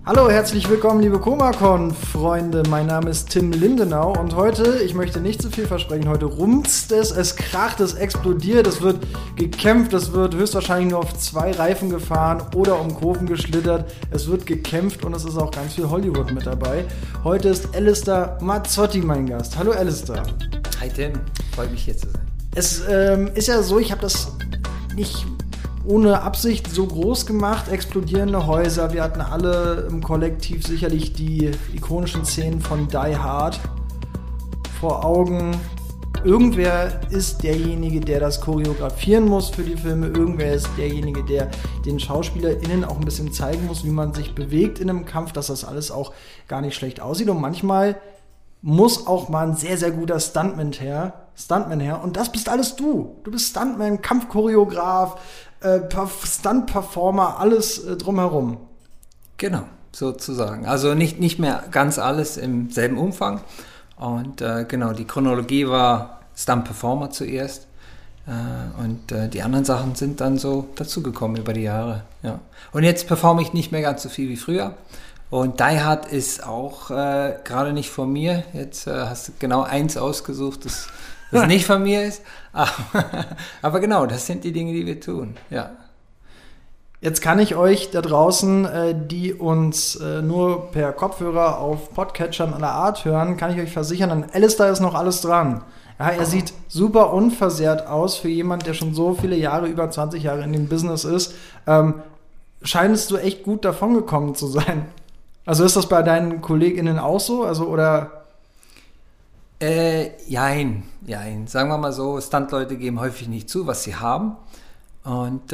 Hallo, herzlich willkommen, liebe Komacon-Freunde. Mein Name ist Tim Lindenau und heute, ich möchte nicht zu viel versprechen, heute rumst es kracht, es explodiert, es wird gekämpft, es wird höchstwahrscheinlich nur auf 2 Reifen gefahren oder um Kurven geschlittert. Es wird gekämpft und es ist auch ganz viel Hollywood mit dabei. Heute ist Alistair Mazzotti mein Gast. Hallo Alistair. Hi Tim, freut mich hier zu sein. Es ist ja so, ich habe das nicht ohne Absicht so groß gemacht, explodierende Häuser. Wir hatten alle im Kollektiv sicherlich die ikonischen Szenen von Die Hard vor Augen. Irgendwer ist derjenige, der das choreografieren muss für die Filme. Irgendwer ist derjenige, der den SchauspielerInnen auch ein bisschen zeigen muss, wie man sich bewegt in einem Kampf, dass das alles auch gar nicht schlecht aussieht. Und manchmal muss auch mal ein sehr, sehr guter Stuntman her. Und das bist alles du. Du bist Stuntman, Kampfchoreograf, Stunt-Performer, alles drumherum. Genau, sozusagen. Also nicht mehr ganz alles im selben Umfang. Und genau, die Chronologie war Stunt-Performer zuerst. Und die anderen Sachen sind dann so dazugekommen über die Jahre. Ja. Und jetzt performe ich nicht mehr ganz so viel wie früher. Und Die Hard ist auch gerade nicht von mir. Jetzt hast du genau eins ausgesucht, das nicht von mir ist. Aber genau, das sind die Dinge, die wir tun. Ja. Jetzt kann ich euch da draußen, die uns nur per Kopfhörer auf Podcatchern aller Art hören, kann ich euch versichern, an Alistair ist noch alles dran. Ja, er sieht super unversehrt aus für jemand, der schon so viele Jahre, über 20 Jahre in dem Business ist. Scheinst du echt gut davongekommen zu sein? Also ist das bei deinen KollegInnen auch so? Also, oder? Jein. Sagen wir mal so, Stuntleute geben häufig nicht zu, was sie haben. Und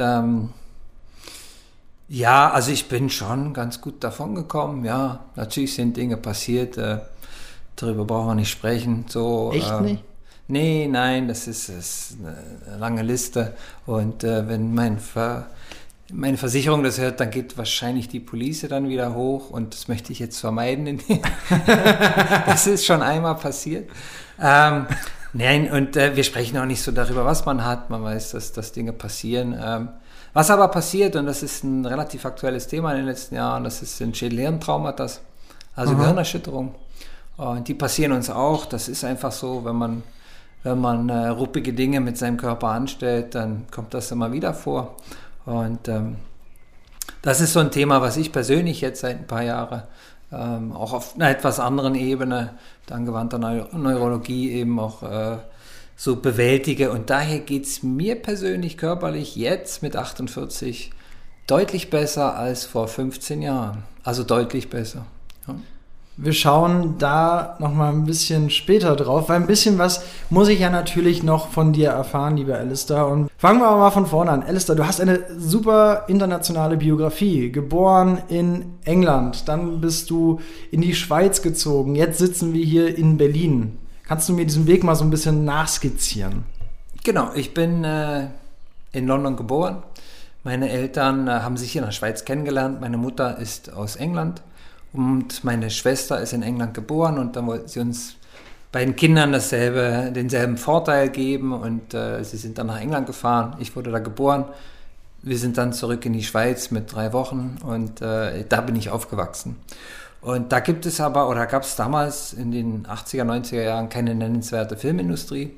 ja, also ich bin schon ganz gut davon gekommen. Ja, natürlich sind Dinge passiert, darüber brauchen wir nicht sprechen. So, echt nicht? Nee, nein, das ist eine lange Liste. Und wenn meine Versicherung das hört, dann geht wahrscheinlich die Police dann wieder hoch und das möchte ich jetzt vermeiden. Das ist schon einmal passiert. Nein, und wir sprechen auch nicht so darüber, was man hat. Man weiß, dass Dinge passieren. Was aber passiert, und das ist ein relativ aktuelles Thema in den letzten Jahren, das sind Schädel-Hirntraumata, also Gehirnerschütterung. Und die passieren uns auch. Das ist einfach so, wenn man ruppige Dinge mit seinem Körper anstellt, dann kommt das immer wieder vor. Und das ist so ein Thema, was ich persönlich jetzt seit ein paar Jahren auch auf einer etwas anderen Ebene mit angewandter Neurologie eben auch so bewältige. Und daher geht es mir persönlich körperlich jetzt mit 48 deutlich besser als vor 15 Jahren. Also deutlich besser. Ja. Wir schauen da noch mal ein bisschen später drauf, weil ein bisschen was muss ich ja natürlich noch von dir erfahren, lieber Alistair. Und fangen wir mal von vorne an. Alistair, du hast eine super internationale Biografie. Geboren in England, dann bist du in die Schweiz gezogen. Jetzt sitzen wir hier in Berlin. Kannst du mir diesen Weg mal so ein bisschen nachskizzieren? Genau, ich bin in London geboren. Meine Eltern haben sich in der Schweiz kennengelernt. Meine Mutter ist aus England. Und meine Schwester ist in England geboren und dann wollten sie uns beiden Kindern denselben Vorteil geben und sie sind dann nach England gefahren. Ich wurde da geboren. Wir sind dann zurück in die Schweiz mit 3 Wochen und da bin ich aufgewachsen. Und da gab es damals in den 80er, 90er Jahren keine nennenswerte Filmindustrie.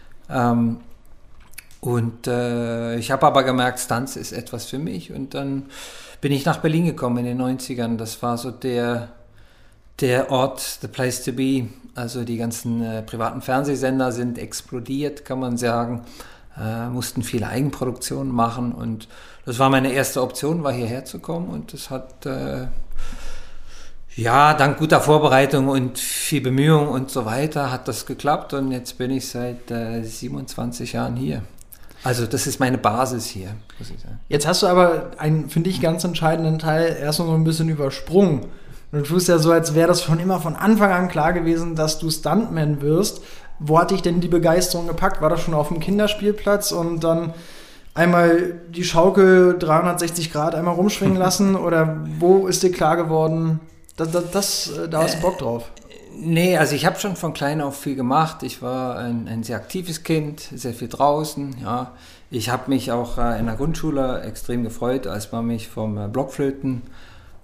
Ich habe aber gemerkt, Stunts ist etwas für mich und dann bin ich nach Berlin gekommen in den 90ern. Das war so der Ort, the place to be. Also die ganzen privaten Fernsehsender sind explodiert, kann man sagen. Mussten viele Eigenproduktionen machen und das war meine erste Option, war hierher zu kommen und das hat dank guter Vorbereitung und viel Bemühung und so weiter hat das geklappt und jetzt bin ich seit 27 Jahren hier. Also das ist meine Basis hier, muss ich sagen. Jetzt hast du aber einen, finde ich, ganz entscheidenden Teil erstmal so ein bisschen übersprungen. Und du tust ja so, als wäre das schon immer von Anfang an klar gewesen, dass du Stuntman wirst. Wo hat dich denn die Begeisterung gepackt? War das schon auf dem Kinderspielplatz und dann einmal die Schaukel 360 Grad einmal rumschwingen lassen? Oder wo ist dir klar geworden, da hast du Bock drauf? Nee, also ich habe schon von klein auf viel gemacht. Ich war ein sehr aktives Kind, sehr viel draußen. Ja. Ich habe mich auch in der Grundschule extrem gefreut, als man mich vom Blockflöten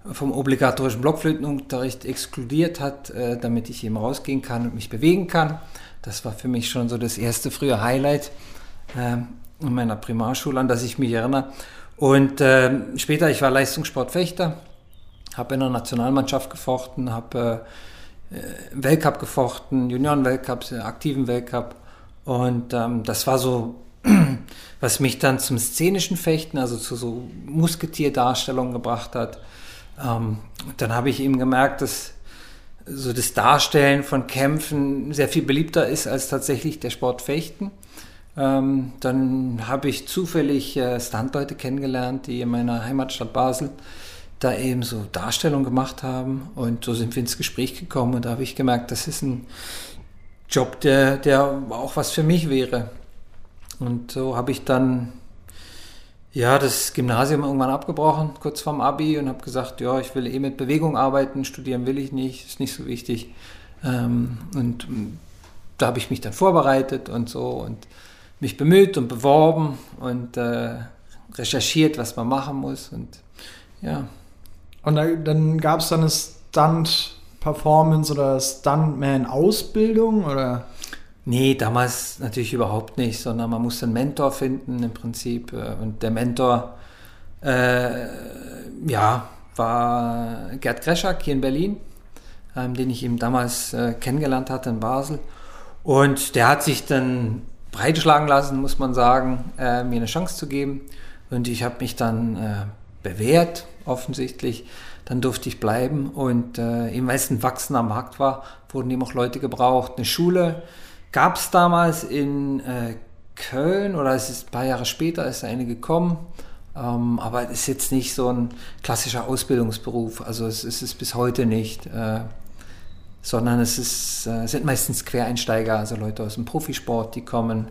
vom obligatorischen Blockflötenunterricht exkludiert hat, damit ich eben rausgehen kann und mich bewegen kann. Das war für mich schon so das erste frühe Highlight in meiner Primarschule, an das ich mich erinnere. Und später, ich war Leistungssportfechter, habe in der Nationalmannschaft gefochten, habe Weltcup gefochten, Junioren-Weltcup, aktiven Weltcup. Und das war so, was mich dann zum szenischen Fechten, also zu so Musketierdarstellungen gebracht hat. Dann habe ich eben gemerkt, dass so das Darstellen von Kämpfen sehr viel beliebter ist als tatsächlich der Sport Fechten. Dann habe ich zufällig Stuntleute kennengelernt, die in meiner Heimatstadt Basel da eben so Darstellungen gemacht haben, und so sind wir ins Gespräch gekommen, und da habe ich gemerkt, das ist ein Job, der auch was für mich wäre. Und so habe ich dann das Gymnasium irgendwann abgebrochen, kurz vorm Abi, und habe gesagt, ja, ich will mit Bewegung arbeiten, studieren will ich nicht, ist nicht so wichtig. Und da habe ich mich dann vorbereitet und so und mich bemüht und beworben und recherchiert, was man machen muss, und ja. Und dann gab es dann eine Stunt-Performance oder Stuntman-Ausbildung, oder? Nee, damals natürlich überhaupt nicht, sondern man musste einen Mentor finden im Prinzip. Und der Mentor war Gerd Kreschak hier in Berlin, den ich eben damals kennengelernt hatte in Basel. Und der hat sich dann breitschlagen lassen, muss man sagen, mir eine Chance zu geben. Und ich habe mich dann bewährt, offensichtlich. Dann durfte ich bleiben, und eben weil es ein wachsender Markt war, wurden eben auch Leute gebraucht. Eine Schule gab es damals in Köln, oder es ist ein paar Jahre später ist eine gekommen, aber es ist jetzt nicht so ein klassischer Ausbildungsberuf, also es ist es bis heute nicht, sondern es sind meistens Quereinsteiger, also Leute aus dem Profisport, die kommen,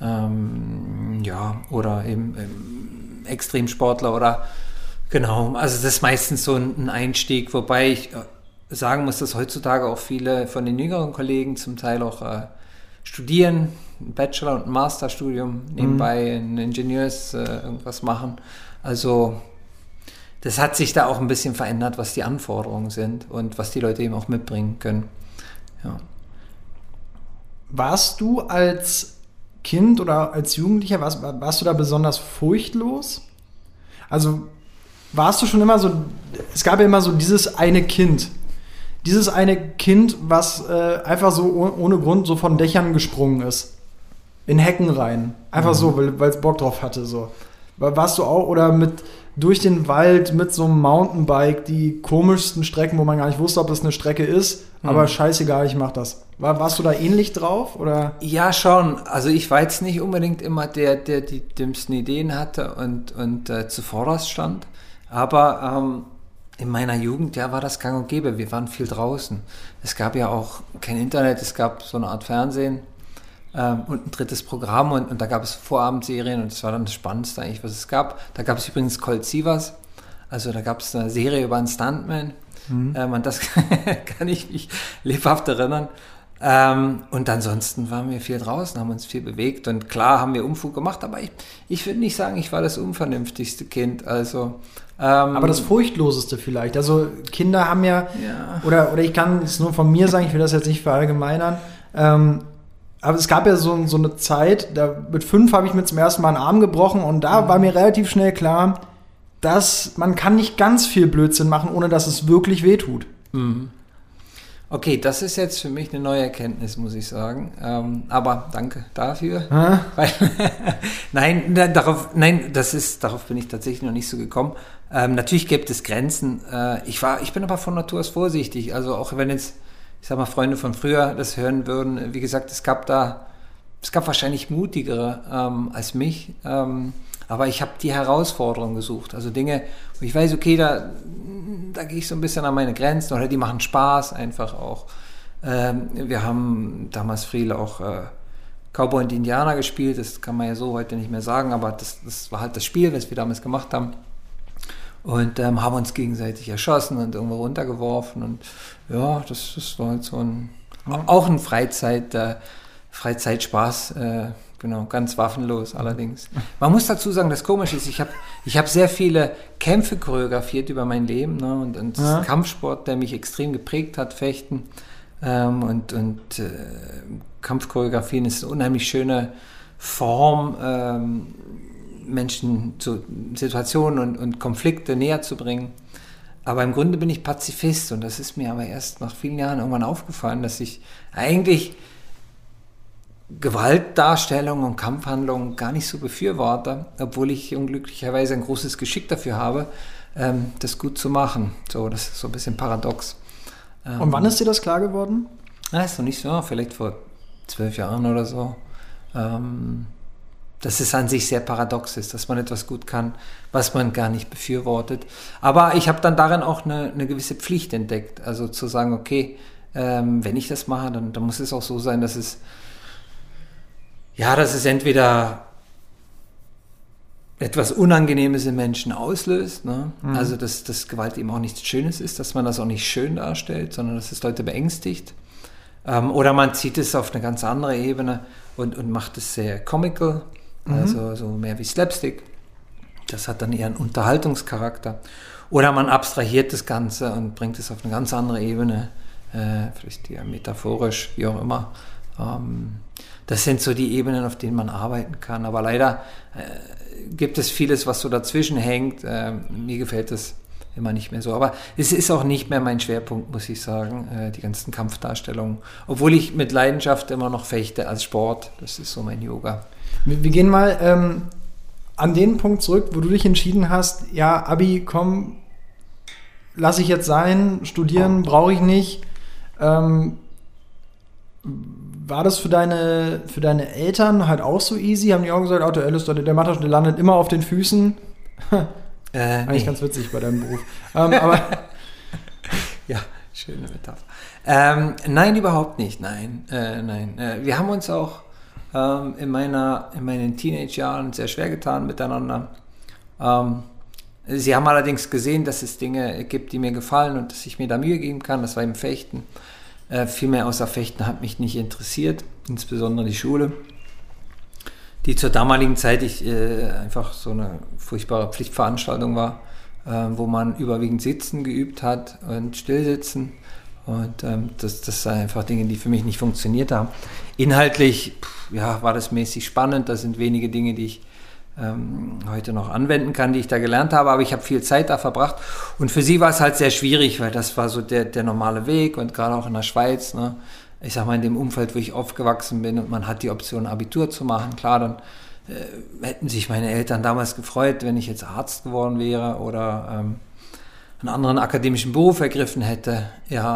oder eben Extremsportler oder genau, also das ist meistens so ein Einstieg, wobei ich sagen muss, dass heutzutage auch viele von den jüngeren Kollegen zum Teil auch studieren, ein Bachelor- und ein Masterstudium, nebenbei ein Ingenieurs irgendwas machen. Also das hat sich da auch ein bisschen verändert, was die Anforderungen sind und was die Leute eben auch mitbringen können. Ja. Warst du als Kind oder als Jugendlicher, warst du da besonders furchtlos? Also warst du schon immer so, es gab ja immer so dieses eine Kind, was einfach so ohne Grund so von Dächern gesprungen ist. In Hecken rein. Einfach so, weil es Bock drauf hatte. So. Warst du auch, oder durch den Wald mit so einem Mountainbike, die komischsten Strecken, wo man gar nicht wusste, ob das eine Strecke ist, aber scheißegal, ich mach das. Warst du da ähnlich drauf, oder? Ja, schon. Also ich war jetzt nicht unbedingt immer der die dümmsten Ideen hatte und zuvorderst stand. Aber in meiner Jugend, war das gang und gäbe. Wir waren viel draußen. Es gab ja auch kein Internet, es gab so eine Art Fernsehen und ein drittes Programm, und da gab es Vorabendserien, und das war dann das Spannendste eigentlich, was es gab. Da gab es übrigens Colt Sievers, also da gab es eine Serie über einen Stuntman. An das kann ich mich lebhaft erinnern. Und ansonsten waren wir viel draußen, haben uns viel bewegt, und klar haben wir Unfug gemacht, aber ich würde nicht sagen, ich war das unvernünftigste Kind, also aber das Furchtloseste vielleicht. Also Kinder haben oder ich kann es nur von mir sagen, ich will das jetzt nicht verallgemeinern, aber es gab ja so eine Zeit, mit 5 habe ich mir zum ersten Mal einen Arm gebrochen, und da war mir relativ schnell klar, dass man kann nicht ganz viel Blödsinn machen, ohne dass es wirklich wehtut. Okay, das ist jetzt für mich eine neue Erkenntnis, muss ich sagen. Aber danke dafür. Weil, darauf bin ich tatsächlich noch nicht so gekommen. Natürlich gibt es Grenzen. Ich bin aber von Natur aus vorsichtig. Also auch wenn jetzt, ich sag mal, Freunde von früher das hören würden, wie gesagt, es gab wahrscheinlich mutigere als mich. Aber ich habe die Herausforderung gesucht. Also Dinge, wo ich weiß, okay, da gehe ich so ein bisschen an meine Grenzen, oder die machen Spaß einfach auch. Wir haben damals viel auch Cowboy und Indianer gespielt, das kann man ja so heute nicht mehr sagen, aber das war halt das Spiel, was wir damals gemacht haben. Und haben uns gegenseitig erschossen und irgendwo runtergeworfen, und ja, das war halt so auch ein Freizeitspaß, genau, ganz waffenlos allerdings. Man muss dazu sagen, das Komische ist, ich hab sehr viele Kämpfe choreografiert über mein Leben, ne? Und das ist Kampfsport, der mich extrem geprägt hat, Fechten. Kampfchoreografien ist eine unheimlich schöne Form, Menschen zu Situationen und Konflikte näher zu bringen. Aber im Grunde bin ich Pazifist und das ist mir aber erst nach vielen Jahren irgendwann aufgefallen, dass ich eigentlich Gewaltdarstellungen und Kampfhandlungen gar nicht so befürworte, obwohl ich unglücklicherweise ein großes Geschick dafür habe, das gut zu machen. So, das ist so ein bisschen paradox. Und wann ist dir das klar geworden? Das ist noch nicht so, vielleicht vor 12 Jahren oder so. Dass es an sich sehr paradox ist, dass man etwas gut kann, was man gar nicht befürwortet. Aber ich habe dann darin auch eine gewisse Pflicht entdeckt. Also zu sagen, okay, wenn ich das mache, dann muss es auch so sein, dass es entweder etwas Unangenehmes in Menschen auslöst, ne? Also dass Gewalt eben auch nichts Schönes ist, dass man das auch nicht schön darstellt, sondern dass es Leute beängstigt. Oder man zieht es auf eine ganz andere Ebene und macht es sehr comical, also so mehr wie Slapstick. Das hat dann eher einen Unterhaltungscharakter. Oder man abstrahiert das Ganze und bringt es auf eine ganz andere Ebene, vielleicht eher metaphorisch, wie auch immer. Das sind so die Ebenen, auf denen man arbeiten kann. Aber leider gibt es vieles, was so dazwischen hängt. Mir gefällt das immer nicht mehr so. Aber es ist auch nicht mehr mein Schwerpunkt, muss ich sagen, die ganzen Kampfdarstellungen. Obwohl ich mit Leidenschaft immer noch fechte als Sport. Das ist so mein Yoga. Wir gehen mal an den Punkt zurück, wo du dich entschieden hast, ja, Abi, komm, lass ich jetzt sein, studieren brauche ich nicht. War das für deine Eltern halt auch so easy? Haben die auch gesagt, der Alistair, der macht das, der landet immer auf den Füßen? Eigentlich ganz witzig bei deinem Beruf. Aber ja, schöne Metapher. Nein, überhaupt nicht. Nein. Wir haben uns auch in meinen Teenage-Jahren sehr schwer getan miteinander. Sie haben allerdings gesehen, dass es Dinge gibt, die mir gefallen und dass ich mir da Mühe geben kann. Das war im Fechten. Viel mehr außer Fechten hat mich nicht interessiert, insbesondere die Schule, die zur damaligen Zeit einfach so eine furchtbare Pflichtveranstaltung war, wo man überwiegend Sitzen geübt hat und Stillsitzen. Und das sind einfach Dinge, die für mich nicht funktioniert haben. Inhaltlich war das mäßig spannend. Das sind wenige Dinge, die ich heute noch anwenden kann, die ich da gelernt habe, aber ich habe viel Zeit da verbracht und für sie war es halt sehr schwierig, weil das war so der normale Weg und gerade auch in der Schweiz, ne, ich sag mal in dem Umfeld, wo ich aufgewachsen bin und man hat die Option Abitur zu machen, klar, dann hätten sich meine Eltern damals gefreut, wenn ich jetzt Arzt geworden wäre oder einen anderen akademischen Beruf ergriffen hätte,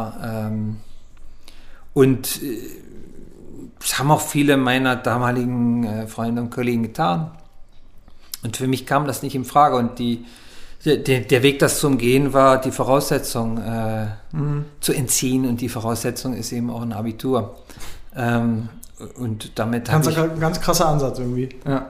und das haben auch viele meiner damaligen Freunde und Kollegen getan. Und für mich kam das nicht in Frage. Und der Weg, das zu umgehen, war die Voraussetzung zu entziehen. Und die Voraussetzung ist eben auch ein Abitur. Und damit habe ich... Ein ganz krasser Ansatz irgendwie.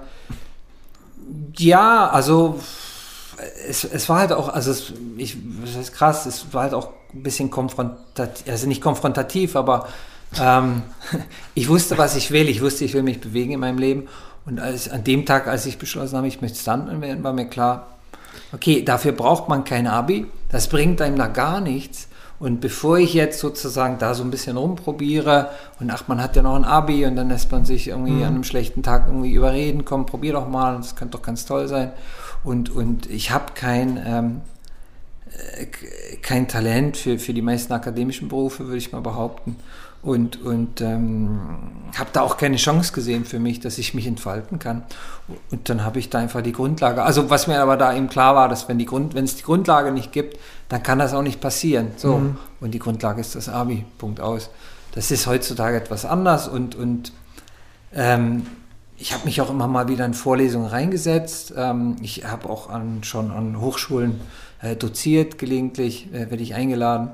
Ja, also es war halt auch, das ist krass, es war halt auch ein bisschen konfrontativ, also nicht konfrontativ, aber ich wusste, was ich will. Ich wusste, ich will mich bewegen in meinem Leben. Und an dem Tag, als ich beschlossen habe, ich möchte Stuntman werden, war mir klar, okay, dafür braucht man kein Abi, das bringt einem da gar nichts. Und bevor ich jetzt sozusagen da so ein bisschen rumprobiere und man hat ja noch ein Abi und dann lässt man sich irgendwie an einem schlechten Tag irgendwie überreden, komm, probier doch mal, das könnte doch ganz toll sein. Und ich habe kein Talent für die meisten akademischen Berufe, würde ich mal behaupten. Und habe da auch keine Chance gesehen für mich, dass ich mich entfalten kann. Und dann habe ich da einfach die Grundlage. Also was mir aber da eben klar war, dass wenn es die Grundlage nicht gibt, dann kann das auch nicht passieren. So. Und die Grundlage ist das Abi. Punkt aus. Das ist heutzutage etwas anders und ich habe mich auch immer mal wieder in Vorlesungen reingesetzt. Ich habe auch schon an Hochschulen doziert, gelegentlich werde ich eingeladen.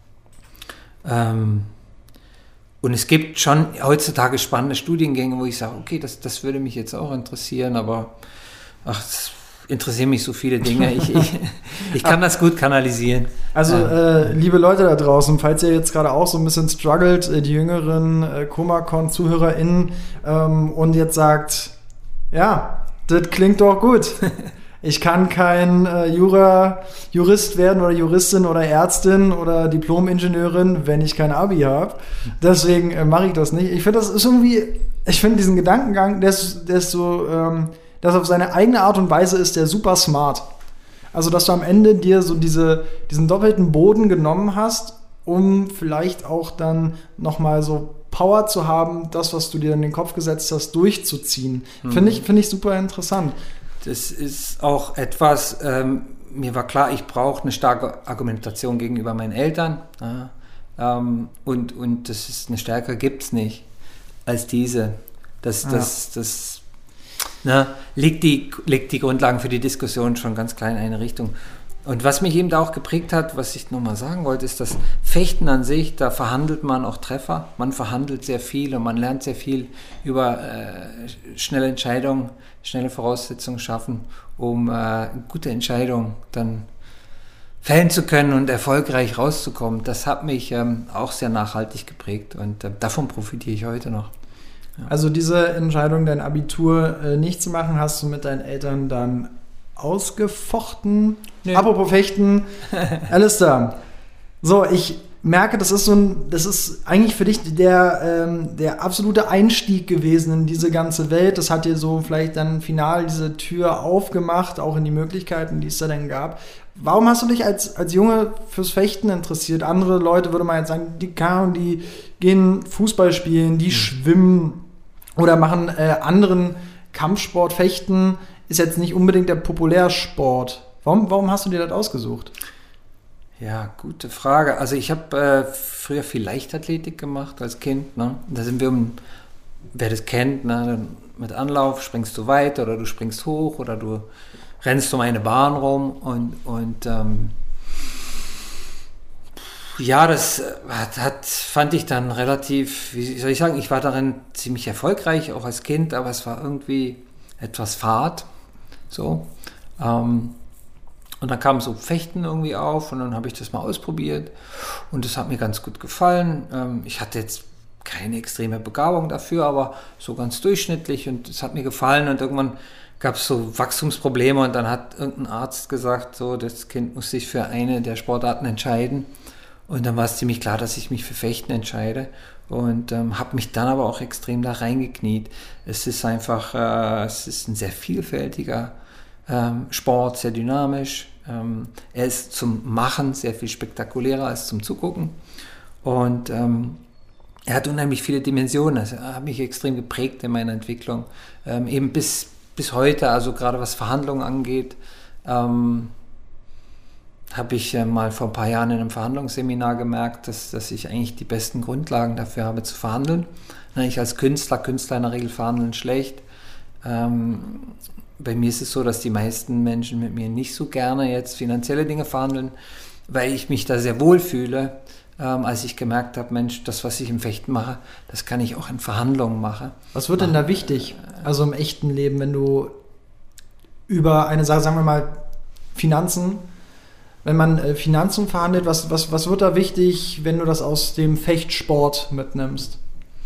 Und es gibt schon heutzutage spannende Studiengänge, wo ich sage, okay, das würde mich jetzt auch interessieren, aber interessieren mich so viele Dinge. Ich kann das gut kanalisieren. Also, liebe Leute da draußen, falls ihr jetzt gerade auch so ein bisschen struggelt, die jüngeren ComaCon-ZuhörerInnen und jetzt sagt, ja, das klingt doch gut. Ich kann kein Jurist werden oder Juristin oder Ärztin oder Diplom-Ingenieurin, wenn ich kein Abi habe. Deswegen mache ich das nicht. Ich finde, das ist irgendwie, diesen Gedankengang, der ist so, das auf seine eigene Art und Weise ist der super smart. Also, dass du am Ende dir so diesen doppelten Boden genommen hast, um vielleicht auch dann nochmal so Power zu haben, das, was du dir in den Kopf gesetzt hast, durchzuziehen. Finde ich super interessant. Das ist auch etwas, mir war klar, ich brauche eine starke Argumentation gegenüber meinen Eltern. Ja, und das ist eine stärkere gibt es nicht als diese. Das legt die Grundlagen für die Diskussion schon ganz klein in eine Richtung. Und was mich eben da auch geprägt hat, was ich nochmal sagen wollte, ist, dass Fechten an sich, da verhandelt man auch Treffer, man verhandelt sehr viel und man lernt sehr viel über schnelle Entscheidungen, schnelle Voraussetzungen schaffen, um gute Entscheidungen dann fällen zu können und erfolgreich rauszukommen. Das hat mich auch sehr nachhaltig geprägt und davon profitiere ich heute noch. Ja. Also diese Entscheidung, dein Abitur nicht zu machen, hast du mit deinen Eltern dann ausgefochten? Nee. Apropos Fechten, Alistair. So, ich merke, das ist eigentlich für dich der absolute Einstieg gewesen in diese ganze Welt. Das hat dir so vielleicht dann final diese Tür aufgemacht, auch in die Möglichkeiten, die es da dann gab. Warum hast du dich als Junge fürs Fechten interessiert? Andere Leute, würde man jetzt sagen, die gehen Fußball spielen, die schwimmen oder machen anderen Kampfsport. Fechten ist jetzt nicht unbedingt der Populärsport. Warum hast du dir das ausgesucht? Ja, gute Frage. Also ich habe früher viel Leichtathletik gemacht als Kind. Ne? Da sind wir, wer das kennt, ne? Mit Anlauf springst du weit oder du springst hoch oder du rennst um eine Bahn rum und ja, das fand ich dann relativ, wie soll ich sagen, ich war darin ziemlich erfolgreich, auch als Kind, aber es war irgendwie etwas fad, so. Und dann kam so Fechten irgendwie auf und dann habe ich das mal ausprobiert und das hat mir ganz gut gefallen. Ich hatte jetzt keine extreme Begabung dafür, aber so ganz durchschnittlich und es hat mir gefallen und irgendwann gab es so Wachstumsprobleme und dann hat irgendein Arzt gesagt, so, das Kind muss sich für eine der Sportarten entscheiden. Und dann war es ziemlich klar, dass ich mich für Fechten entscheide und habe mich dann aber auch extrem da reingekniet. Es ist einfach, es ist ein sehr vielfältiger Sport, sehr dynamisch. Er ist zum Machen sehr viel spektakulärer als zum Zugucken. Und er hat unheimlich viele Dimensionen. Also, er hat mich extrem geprägt in meiner Entwicklung. Eben bis heute, also gerade was Verhandlungen angeht, habe ich mal vor ein paar Jahren in einem Verhandlungsseminar gemerkt, dass ich eigentlich die besten Grundlagen dafür habe zu verhandeln. Ich als Künstler in der Regel verhandeln schlecht. Bei mir ist es so, dass die meisten Menschen mit mir nicht so gerne jetzt finanzielle Dinge verhandeln, weil ich mich da sehr wohl fühle, als ich gemerkt habe, Mensch, das, was ich im Fechten mache, das kann ich auch in Verhandlungen machen. Was wird denn da wichtig, also im echten Leben, wenn du über eine Sache, sagen wir mal Finanzen, wenn man Finanzen verhandelt, was wird da wichtig, wenn du das aus dem Fechtsport mitnimmst?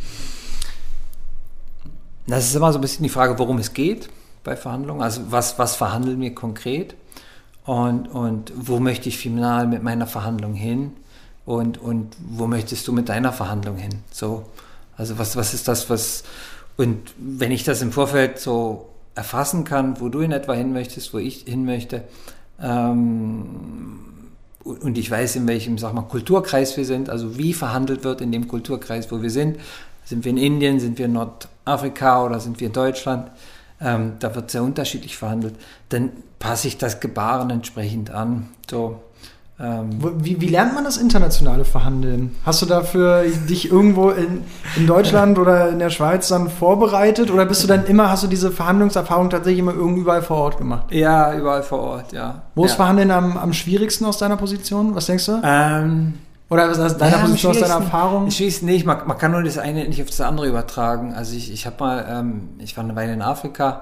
Das ist immer so ein bisschen die Frage, worum es geht bei Verhandlungen. Also was verhandeln wir konkret und wo möchte ich final mit meiner Verhandlung hin und wo möchtest du mit deiner Verhandlung hin? So, also was ist das, und wenn ich das im Vorfeld so erfassen kann, wo du in etwa hin möchtest, wo ich hin möchte, und ich weiß, in welchem, sag mal, Kulturkreis wir sind, also wie verhandelt wird in dem Kulturkreis, wo wir sind. Sind wir in Indien, sind wir in Nordafrika oder sind wir in Deutschland? Da wird sehr unterschiedlich verhandelt. Dann passe ich das Gebaren entsprechend an. So, Wie lernt man das internationale Verhandeln? Hast du dafür dich irgendwo in Deutschland oder in der Schweiz dann vorbereitet? Oder hast du diese Verhandlungserfahrung tatsächlich immer überall vor Ort gemacht? Ja, überall vor Ort, ja. Wo ist Verhandeln am schwierigsten aus deiner Position? Was denkst du? Oder was aus deiner Position, aus deiner Erfahrung? Nicht, man kann nur das eine nicht auf das andere übertragen. Also ich habe mal, ich war eine Weile in Afrika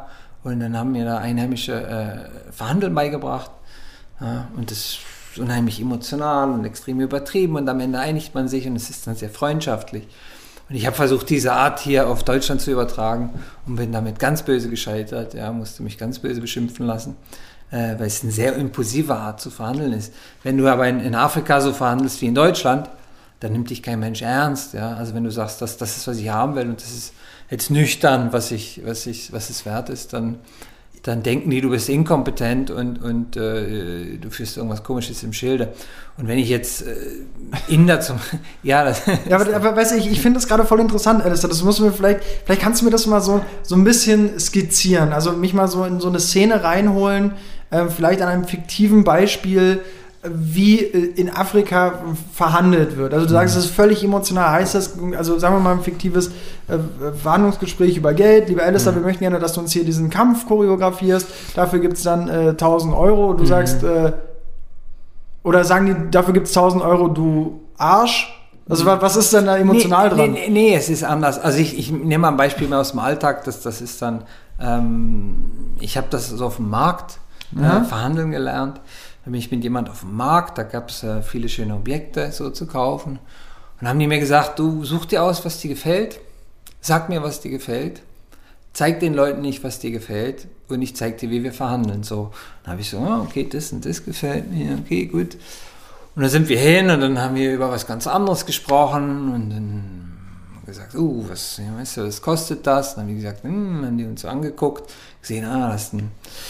Und dann haben mir da Einheimische Verhandeln beigebracht. Ja, und das ist unheimlich emotional und extrem übertrieben und am Ende einigt man sich und es ist dann sehr freundschaftlich. Und ich habe versucht, diese Art hier auf Deutschland zu übertragen und bin damit ganz böse gescheitert. Ja, musste mich ganz böse beschimpfen lassen, weil es eine sehr impulsive Art zu verhandeln ist. Wenn du aber in Afrika so verhandelst wie in Deutschland, dann nimmt dich kein Mensch ernst. Ja? Also wenn du sagst, das ist, was ich haben will und das ist jetzt nüchtern, was es wert ist, dann denken die, du bist inkompetent und du führst irgendwas Komisches im Schilde. Und wenn ich jetzt Inder zum... ja, aber weißt du, ich finde das gerade voll interessant, Alistair. Das muss mir vielleicht kannst du mir das mal so ein bisschen skizzieren. Also mich mal so in so eine Szene reinholen, vielleicht an einem fiktiven Beispiel, wie in Afrika verhandelt wird. Also du sagst, es ist völlig emotional. Heißt das, also sagen wir mal ein fiktives Verhandlungsgespräch über Geld. Lieber Alistair, wir möchten gerne, dass du uns hier diesen Kampf choreografierst. Dafür gibt es dann 1.000 Euro. Du sagst, oder sagen die, dafür gibt es 1.000 Euro, du Arsch? Also was ist denn da emotional dran? Nee, es ist anders. Also ich nehme mal ein Beispiel mehr aus dem Alltag. Das ist dann, ich habe das so auf dem Markt verhandeln gelernt. Da bin ich mit jemand auf dem Markt, da gab es viele schöne Objekte so zu kaufen. Und dann haben die mir gesagt, du such dir aus, was dir gefällt, sag mir, was dir gefällt, zeig den Leuten nicht, was dir gefällt und ich zeig dir, wie wir verhandeln. So. Dann habe ich so, okay, das und das gefällt mir, okay, gut. Und dann sind wir hin und dann haben wir über was ganz anderes gesprochen und dann gesagt, was, weißt du, was kostet das? Dann haben die gesagt, haben die uns so angeguckt, gesehen, das ist ein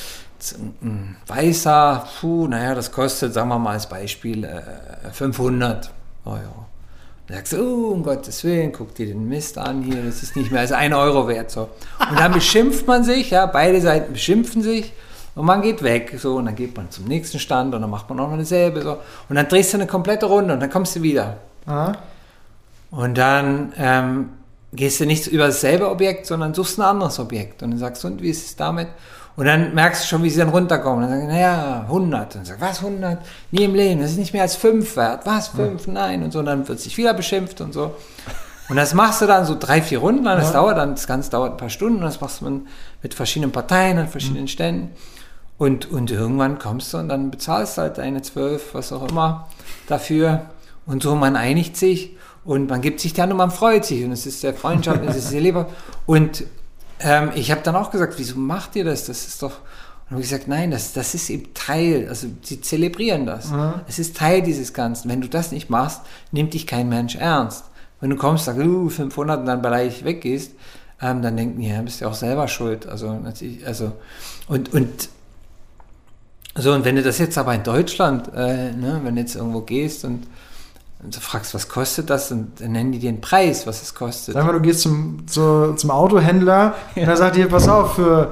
weißer, das kostet, sagen wir mal als Beispiel, 500 Euro. Da sagst du, um Gottes Willen, guck dir den Mist an hier, das ist nicht mehr als 1 Euro wert. So. Und dann beschimpft man sich, ja, beide Seiten beschimpfen sich und man geht weg. So, und dann geht man zum nächsten Stand und dann macht man auch noch dasselbe. So. Und dann drehst du eine komplette Runde und dann kommst du wieder. Aha. Und dann gehst du nicht über dasselbe Objekt, sondern suchst ein anderes Objekt. Und dann sagst du, und wie ist es damit? Und dann merkst du schon, wie sie dann runterkommen. Und dann sagen, 100. Und dann sagst du, was 100? Nie im Leben, das ist nicht mehr als 5 wert. Was, 5? Nein. Und so, und dann wird sich wieder beschimpft und so. Und das machst du dann so 3-4 Runden. Das Ganze dauert ein paar Stunden. Und das machst du mit verschiedenen Parteien an verschiedenen Ständen. Und irgendwann kommst du und dann bezahlst du halt deine 12, was auch immer, dafür. Und so, man einigt sich und man gibt sich dann und man freut sich. Und es ist sehr freundschaftlich, es ist sehr lieber. Und ich habe dann auch gesagt, wieso macht ihr das? Das ist doch... Und habe ich gesagt, nein, das ist eben Teil, also sie zelebrieren das. Es ist Teil dieses Ganzen. Wenn du das nicht machst, nimmt dich kein Mensch ernst. Wenn du kommst, sagst 500 und dann beleidigt weggehst, dann denken die, ja, bist du auch selber schuld. Und wenn du das jetzt aber in Deutschland, wenn du jetzt irgendwo gehst und du fragst, was kostet das? Und dann nennen die dir einen Preis, was es kostet. Sag mal, du gehst zum Autohändler und er sagt dir, pass auf, für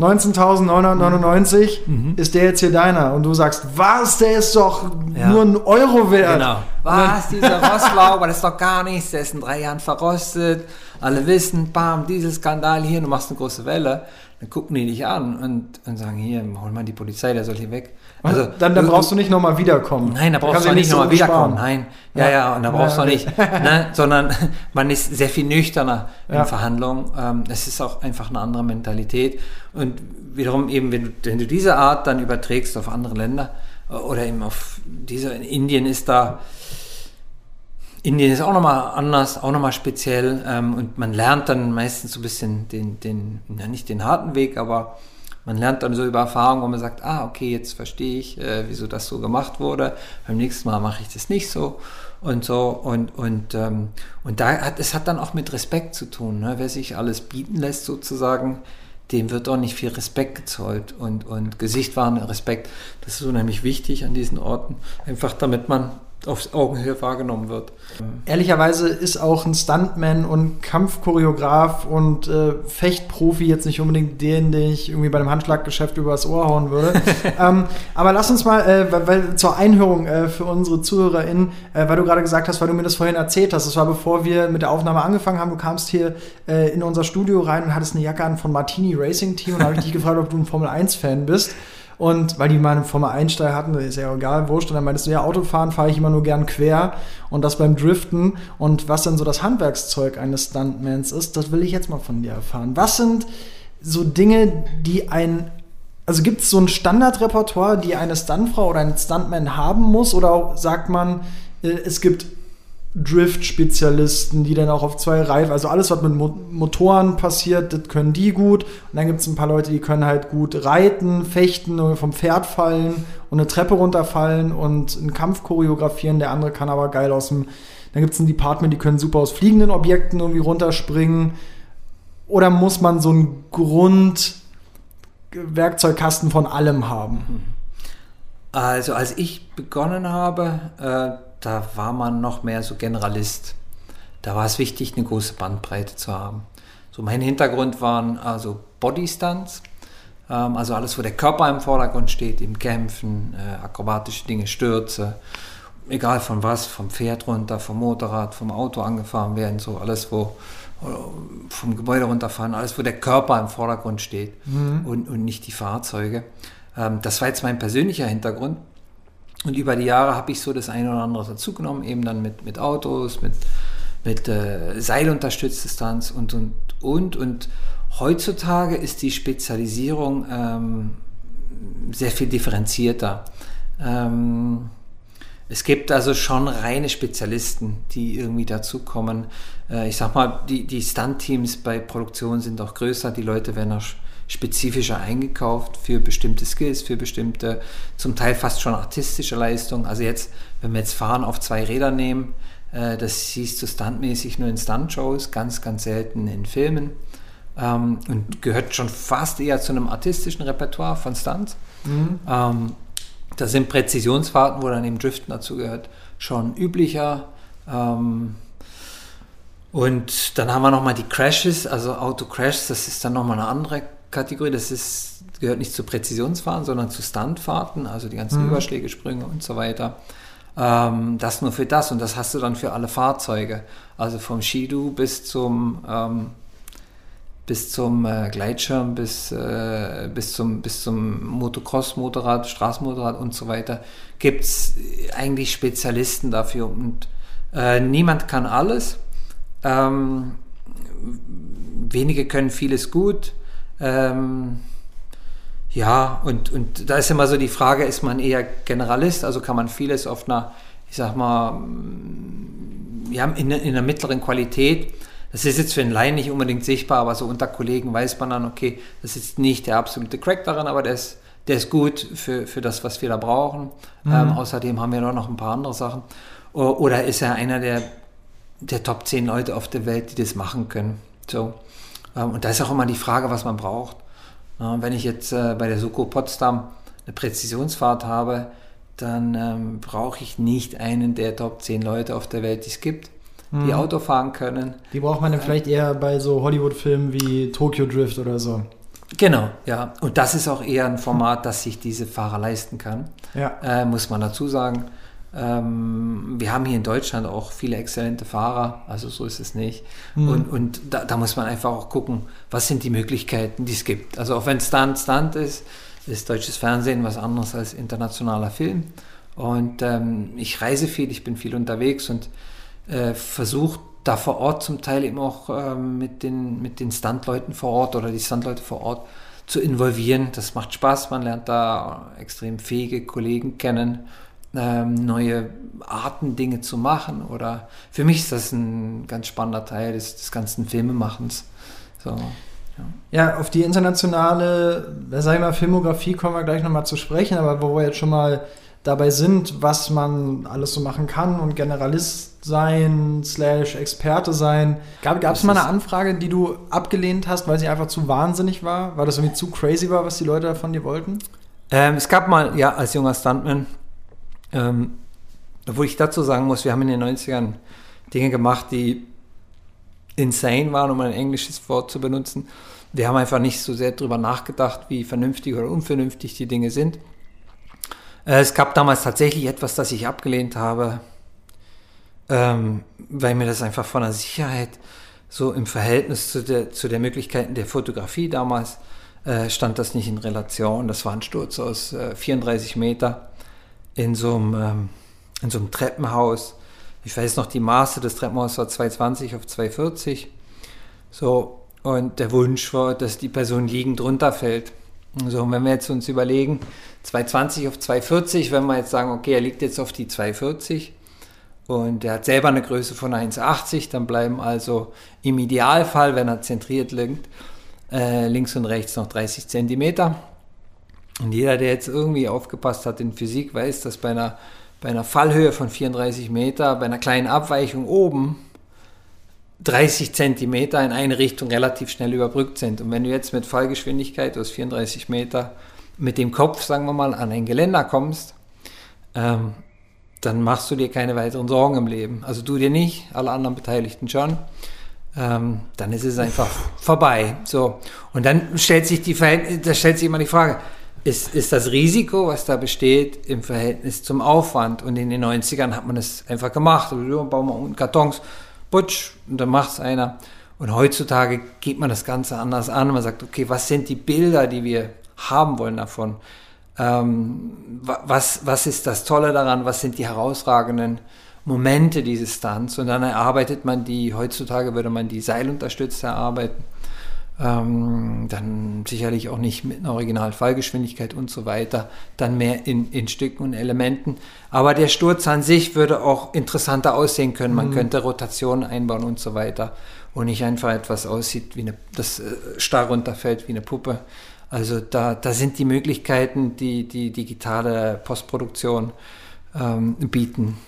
19.999 ist der jetzt hier deiner. Und du sagst, was, der ist doch nur 1 Euro wert. Genau. Was, dieser Rostlauber, das ist doch gar nichts, der ist in 3 Jahren verrostet. Alle wissen, bam, Dieselskandal hier, du machst eine große Welle. Dann gucken die dich an und sagen, hier, hol mal die Polizei, der soll hier weg. Also, dann brauchst du nicht nochmal wiederkommen. Nein, da brauchst du nicht nochmal wiederkommen. Nein, und da brauchst du nicht. Ne, sondern man ist sehr viel nüchterner in Verhandlungen. Es ist auch einfach eine andere Mentalität. Und wiederum eben, wenn du diese Art dann überträgst auf andere Länder oder eben auf diese, in Indien ist auch nochmal anders, auch nochmal speziell und man lernt dann meistens so ein bisschen nicht den harten Weg, aber man lernt dann so über Erfahrung, wo man sagt, okay, jetzt verstehe ich, wieso das so gemacht wurde, beim nächsten Mal mache ich das nicht so und so und es hat dann auch mit Respekt zu tun, ne? Wer sich alles bieten lässt sozusagen, dem wird auch nicht viel Respekt gezollt und gesichtwahrender Respekt, das ist unheimlich wichtig an diesen Orten, einfach damit man auf Augenhöhe wahrgenommen wird. Ehrlicherweise ist auch ein Stuntman und Kampfchoreograf und Fechtprofi jetzt nicht unbedingt den ich irgendwie bei einem Handschlaggeschäft übers Ohr hauen würde. Aber lass uns mal, weil zur Einhörung für unsere ZuhörerInnen, weil du gerade gesagt hast, weil du mir das vorhin erzählt hast, das war bevor wir mit der Aufnahme angefangen haben, du kamst hier in unser Studio rein und hattest eine Jacke an von Martini Racing Team und da habe ich dich gefragt, ob du ein Formel-1-Fan bist. Und weil die mal einen Formel-1-Stall hatten, das ist ja egal, wurscht. Und dann meintest du, ja, Autofahren fahre ich immer nur gern quer und das beim Driften. Und was dann so das Handwerkszeug eines Stuntmans ist, das will ich jetzt mal von dir erfahren. Was sind so Dinge, die also gibt es so ein Standardrepertoire, die eine Stuntfrau oder ein Stuntman haben muss? Oder sagt man, es gibt Drift-Spezialisten, die dann auch auf 2 Reifen, also alles, was mit Motoren passiert, das können die gut. Und dann gibt es ein paar Leute, die können halt gut reiten, fechten, vom Pferd fallen und eine Treppe runterfallen und einen Kampf choreografieren. Der andere kann aber geil Dann gibt es ein Department, die können super aus fliegenden Objekten irgendwie runterspringen. Oder muss man so einen Grundwerkzeugkasten von allem haben? Also als ich begonnen habe, da war man noch mehr so Generalist. Da war es wichtig, eine große Bandbreite zu haben. So mein Hintergrund waren also Bodystunts, also alles, wo der Körper im Vordergrund steht, im Kämpfen, akrobatische Dinge, Stürze, egal von was, vom Pferd runter, vom Motorrad, vom Auto angefahren werden, so alles, wo vom Gebäude runterfahren, alles, wo der Körper im Vordergrund steht und nicht die Fahrzeuge. Das war jetzt mein persönlicher Hintergrund. Und über die Jahre habe ich so das eine oder andere dazugenommen, eben dann mit Autos, mit seilunterstützte Stunts und. Heutzutage ist die Spezialisierung sehr viel differenzierter. Es gibt also schon reine Spezialisten, die irgendwie dazukommen. Ich sag mal, die Stunt-Teams bei Produktionen sind auch größer, die Leute werden auch spezifischer eingekauft für bestimmte Skills, für bestimmte, zum Teil fast schon artistische Leistungen. Also jetzt, wenn wir jetzt Fahren auf 2 Rädern nehmen, das siehst du stuntmäßig nur in Stuntshows, ganz, ganz selten in Filmen und gehört schon fast eher zu einem artistischen Repertoire von Stunts. Da sind Präzisionsfahrten, wo dann eben Driften dazu gehört, schon üblicher. Und dann haben wir nochmal die Crashes, also Autocrashs, das ist dann nochmal eine andere Kategorie. Das gehört nicht zu Präzisionsfahren, sondern zu Stuntfahrten, also die ganzen Überschläge, Sprünge und so weiter. Das nur für das und das hast du dann für alle Fahrzeuge. Also vom Ski-Doo bis zum Gleitschirm, bis zum Motocross-Motorrad, Straßenmotorrad und so weiter, gibt es eigentlich Spezialisten dafür und niemand kann alles. Wenige können vieles gut. Ja, und da ist immer so die Frage, ist man eher Generalist, also kann man vieles auf einer, ich sag mal, ja, in einer mittleren Qualität. Das ist jetzt für einen Laien nicht unbedingt sichtbar, aber so unter Kollegen weiß man dann, okay, das ist nicht der absolute Crack daran, aber der ist gut für das, was wir da brauchen. Außerdem haben wir noch ein paar andere Sachen. Oder ist er einer der Top 10 Leute auf der Welt, die das machen können. So. Und da ist auch immer die Frage, was man braucht. Wenn ich jetzt bei der Soko Potsdam eine Präzisionsfahrt habe, dann brauche ich nicht einen der Top 10 Leute auf der Welt, die es gibt, die Auto fahren können. Die braucht man dann vielleicht eher bei so Hollywood-Filmen wie Tokyo Drift oder so. Genau, ja. Und das ist auch eher ein Format, das sich diese Fahrer leisten kann, muss man dazu sagen. Wir haben hier in Deutschland auch viele exzellente Fahrer, also so ist es nicht. Und da muss man einfach auch gucken, was sind die Möglichkeiten, die es gibt. Also auch wenn Stunt ist deutsches Fernsehen was anderes als internationaler Film. Und ich reise viel, ich bin viel unterwegs und versuche da vor Ort zum Teil eben auch mit den Stuntleuten vor Ort oder die Stuntleute vor Ort zu involvieren. Das macht Spaß, man lernt da extrem fähige Kollegen kennen, neue Arten, Dinge zu machen. Oder für mich ist das ein ganz spannender Teil des ganzen Filmemachens. So, ja, auf die internationale, sag ich mal, Filmografie kommen wir gleich nochmal zu sprechen, aber wo wir jetzt schon mal dabei sind, was man alles so machen kann und Generalist sein / Experte sein. Gab es mal eine Anfrage, die du abgelehnt hast, weil sie einfach zu wahnsinnig war? Weil das irgendwie zu crazy war, was die Leute von dir wollten? Es gab mal, ja, als junger Stuntman, obwohl ich dazu sagen muss, wir haben in den 90ern Dinge gemacht, die insane waren, um ein englisches Wort zu benutzen. Wir haben einfach nicht so sehr darüber nachgedacht, wie vernünftig oder unvernünftig die Dinge sind. Es gab damals tatsächlich etwas, das ich abgelehnt habe, weil mir das einfach von der Sicherheit so im Verhältnis zu der Möglichkeiten der Fotografie damals stand das nicht in Relation. Das war ein Sturz aus 34 Meter in so einem Treppenhaus. Ich weiß noch, die Maße des Treppenhauses war 220 auf 240. So, und der Wunsch war, dass die Person liegend runterfällt. So, und wenn wir jetzt uns überlegen, 220 auf 240, wenn wir jetzt sagen, okay, er liegt jetzt auf die 240 und er hat selber eine Größe von 1,80, dann bleiben also im Idealfall, wenn er zentriert liegt, links und rechts noch 30 Zentimeter. Und jeder, der jetzt irgendwie aufgepasst hat in Physik, weiß, dass bei einer Fallhöhe von 34 Meter, bei einer kleinen Abweichung oben 30 Zentimeter in eine Richtung relativ schnell überbrückt sind. Und wenn du jetzt mit Fallgeschwindigkeit aus 34 Meter mit dem Kopf, sagen wir mal, an ein Geländer kommst, dann machst du dir keine weiteren Sorgen im Leben. Also du dir nicht, alle anderen Beteiligten schon. Dann ist es einfach vorbei. So. Und dann stellt sich immer die Frage, ist das Risiko, was da besteht, im Verhältnis zum Aufwand? Und in den 90ern hat man das einfach gemacht. Also, bauen wir unten Kartons, putsch, und dann macht es einer. Und heutzutage geht man das Ganze anders an. Man sagt, okay, was sind die Bilder, die wir haben wollen davon? Was ist das Tolle daran? Was sind die herausragenden Momente dieses Stunts? Und dann erarbeitet man die, heutzutage würde man die seilunterstützt erarbeiten. Dann sicherlich auch nicht mit einer Originalfallgeschwindigkeit und so weiter, dann mehr in Stücken und Elementen. Aber der Sturz an sich würde auch interessanter aussehen können. Man könnte Rotationen einbauen und so weiter und nicht einfach etwas aussieht, das starr runterfällt wie eine Puppe. Also da sind die Möglichkeiten, die digitale Postproduktion bieten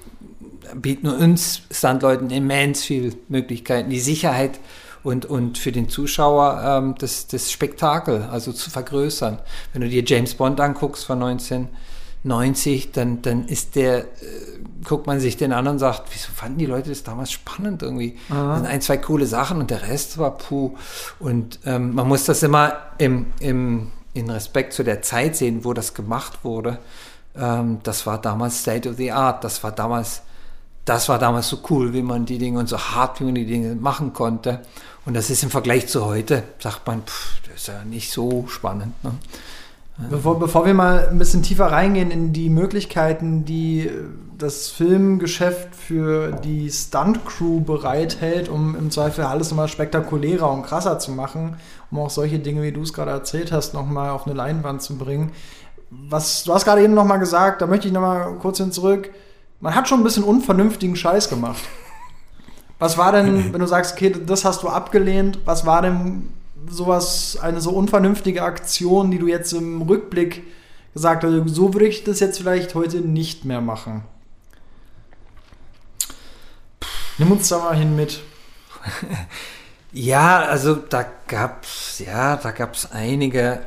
uns Stuntleuten immens viel Möglichkeiten. Die Sicherheit und für den Zuschauer das Spektakel, also zu vergrößern. Wenn du dir James Bond anguckst von 1990, dann ist guckt man sich den an und sagt, wieso fanden die Leute das damals spannend irgendwie? Das sind 1, 2 coole Sachen und der Rest war puh. Und man muss das immer in Respekt zu der Zeit sehen, wo das gemacht wurde. Das war damals State of the Art, das war damals so cool, wie man die Dinge und so hart, wie man die Dinge machen konnte. Und das ist im Vergleich zu heute, sagt man, das ist ja nicht so spannend. Ne? Bevor wir mal ein bisschen tiefer reingehen in die Möglichkeiten, die das Filmgeschäft für die Stunt-Crew bereithält, um im Zweifel alles nochmal spektakulärer und krasser zu machen, um auch solche Dinge, wie du es gerade erzählt hast, nochmal auf eine Leinwand zu bringen. Du hast gerade eben nochmal gesagt, da möchte ich nochmal kurz hin zurück, man hat schon ein bisschen unvernünftigen Scheiß gemacht. Was war denn, wenn du sagst, okay, das hast du abgelehnt, was war denn eine so unvernünftige Aktion, die du jetzt im Rückblick gesagt hast, so würde ich das jetzt vielleicht heute nicht mehr machen? Nimm uns da mal hin mit. Ja, also da gab's einige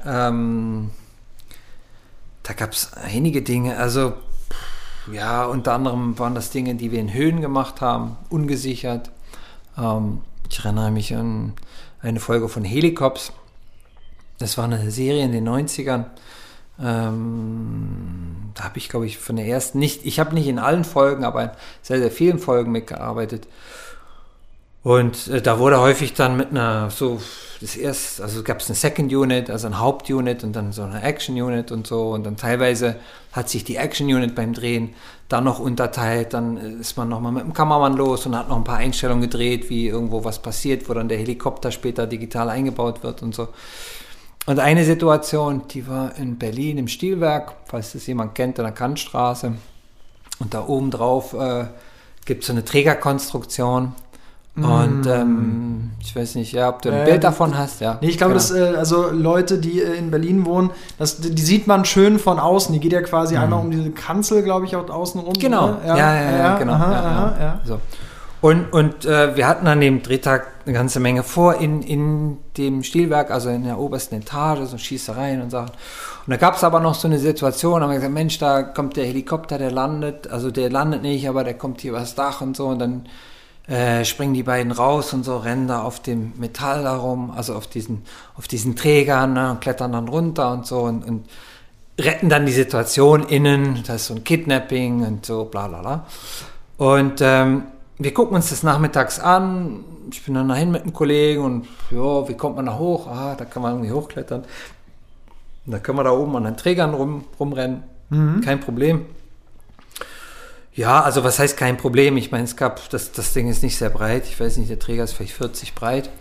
Dinge, also ja, unter anderem waren das Dinge, die wir in Höhen gemacht haben, ungesichert. Ich erinnere mich an eine Folge von Helicops. Das war eine Serie in den 90ern. Da habe ich, glaube ich, von der ersten ich habe nicht in allen Folgen, aber in sehr, sehr vielen Folgen mitgearbeitet. Und da wurde häufig dann mit also gab es eine Second Unit, also eine Hauptunit und dann so eine Action Unit und so. Und dann teilweise hat sich die Action Unit beim Drehen dann noch unterteilt. Dann ist man nochmal mit dem Kameramann los und hat noch ein paar Einstellungen gedreht, wie irgendwo was passiert, wo dann der Helikopter später digital eingebaut wird und so. Und eine Situation, die war in Berlin im Stilwerk, falls das jemand kennt, in der Kantstraße. Und da oben drauf gibt es so eine Trägerkonstruktion. Und ich weiß nicht, ob du ein Bild davon hast. Ja, nee, ich glaube, also Leute, die in Berlin wohnen, die sieht man schön von außen. Die geht ja quasi einmal um diese Kanzel, glaube ich, auch außen rum. Genau, ne? Ja, genau. Ja. So. Und wir hatten an dem Drehtag eine ganze Menge vor in dem Stilwerk, also in der obersten Etage, so Schießereien und Sachen. Und da gab es aber noch so eine Situation, da haben wir gesagt, Mensch, da kommt der Helikopter, der landet nicht, aber der kommt hier übers Dach und so und dann springen die beiden raus und so, rennen da auf dem Metall da rum, also auf diesen Trägern, ne, und klettern dann runter und so und retten dann die Situation innen, das ist so ein Kidnapping und so, bla bla bla. Und wir gucken uns das nachmittags an, ich bin dann dahin mit einem Kollegen und ja, wie kommt man da hoch? Da kann man irgendwie hochklettern. Und da können wir da oben an den Trägern rumrennen, kein Problem. Ja, also was heißt kein Problem? Ich meine, das Ding ist nicht sehr breit. Ich weiß nicht, der Träger ist vielleicht 40 breit.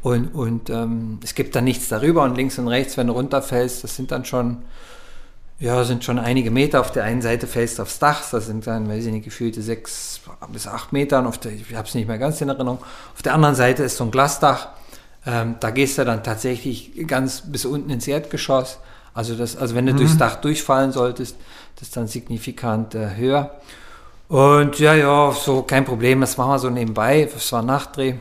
Und es gibt dann nichts darüber und links und rechts, wenn du runterfällst, das sind dann schon einige Meter. Auf der einen Seite fällst du aufs Dach, das sind dann, weiß ich nicht, gefühlte 6 bis 8 Meter. Ich habe es nicht mehr ganz in Erinnerung. Auf der anderen Seite ist so ein Glasdach. Da gehst du dann tatsächlich ganz bis unten ins Erdgeschoss. Also wenn du durchs Dach durchfallen solltest, das ist dann signifikant höher. Und so kein Problem, das machen wir so nebenbei. Das war ein Nachtdreh.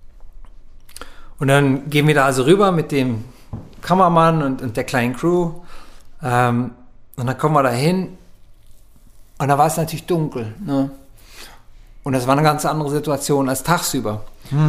Und dann gehen wir da also rüber mit dem Kameramann und der kleinen Crew. Und dann kommen wir da hin. Und da war es natürlich dunkel. Ne? Und das war eine ganz andere Situation als tagsüber.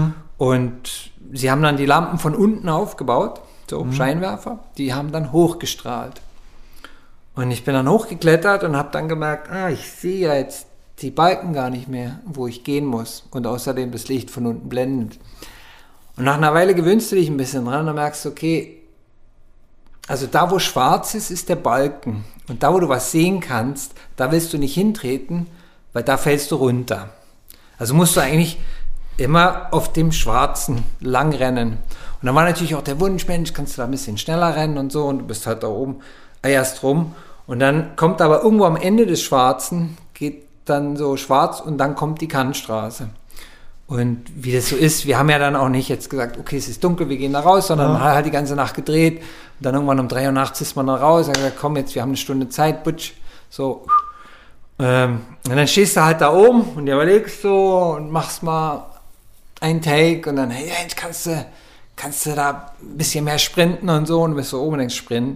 Und sie haben dann die Lampen von unten aufgebaut, so Scheinwerfer, die haben dann hochgestrahlt. Und ich bin dann hochgeklettert und habe dann gemerkt, ich sehe ja jetzt die Balken gar nicht mehr, wo ich gehen muss. Und außerdem das Licht von unten blendet. Und nach einer Weile gewöhnst du dich ein bisschen dran und dann merkst du, okay, also da, wo schwarz ist, ist der Balken. Und da, wo du was sehen kannst, da willst du nicht hintreten, weil da fällst du runter. Also musst du eigentlich immer auf dem Schwarzen lang rennen. Und dann war natürlich auch der Wunsch, Mensch, kannst du da ein bisschen schneller rennen und so. Und du bist halt da oben erst rum. Und dann kommt aber irgendwo am Ende des Schwarzen, geht dann so schwarz und dann kommt die Kantstraße. Und wie das so ist, wir haben ja dann auch nicht jetzt gesagt, okay, es ist dunkel, wir gehen da raus, sondern man hat halt die ganze Nacht gedreht. Und dann irgendwann um 3 Uhr nachts ist man da raus, hat gesagt, komm jetzt, wir haben eine Stunde Zeit, butsch, so. Und dann stehst du halt da oben und überlegst so und machst mal einen Take und dann, hey, kannst du da ein bisschen mehr sprinten und so. Und du bist so oben und denkst,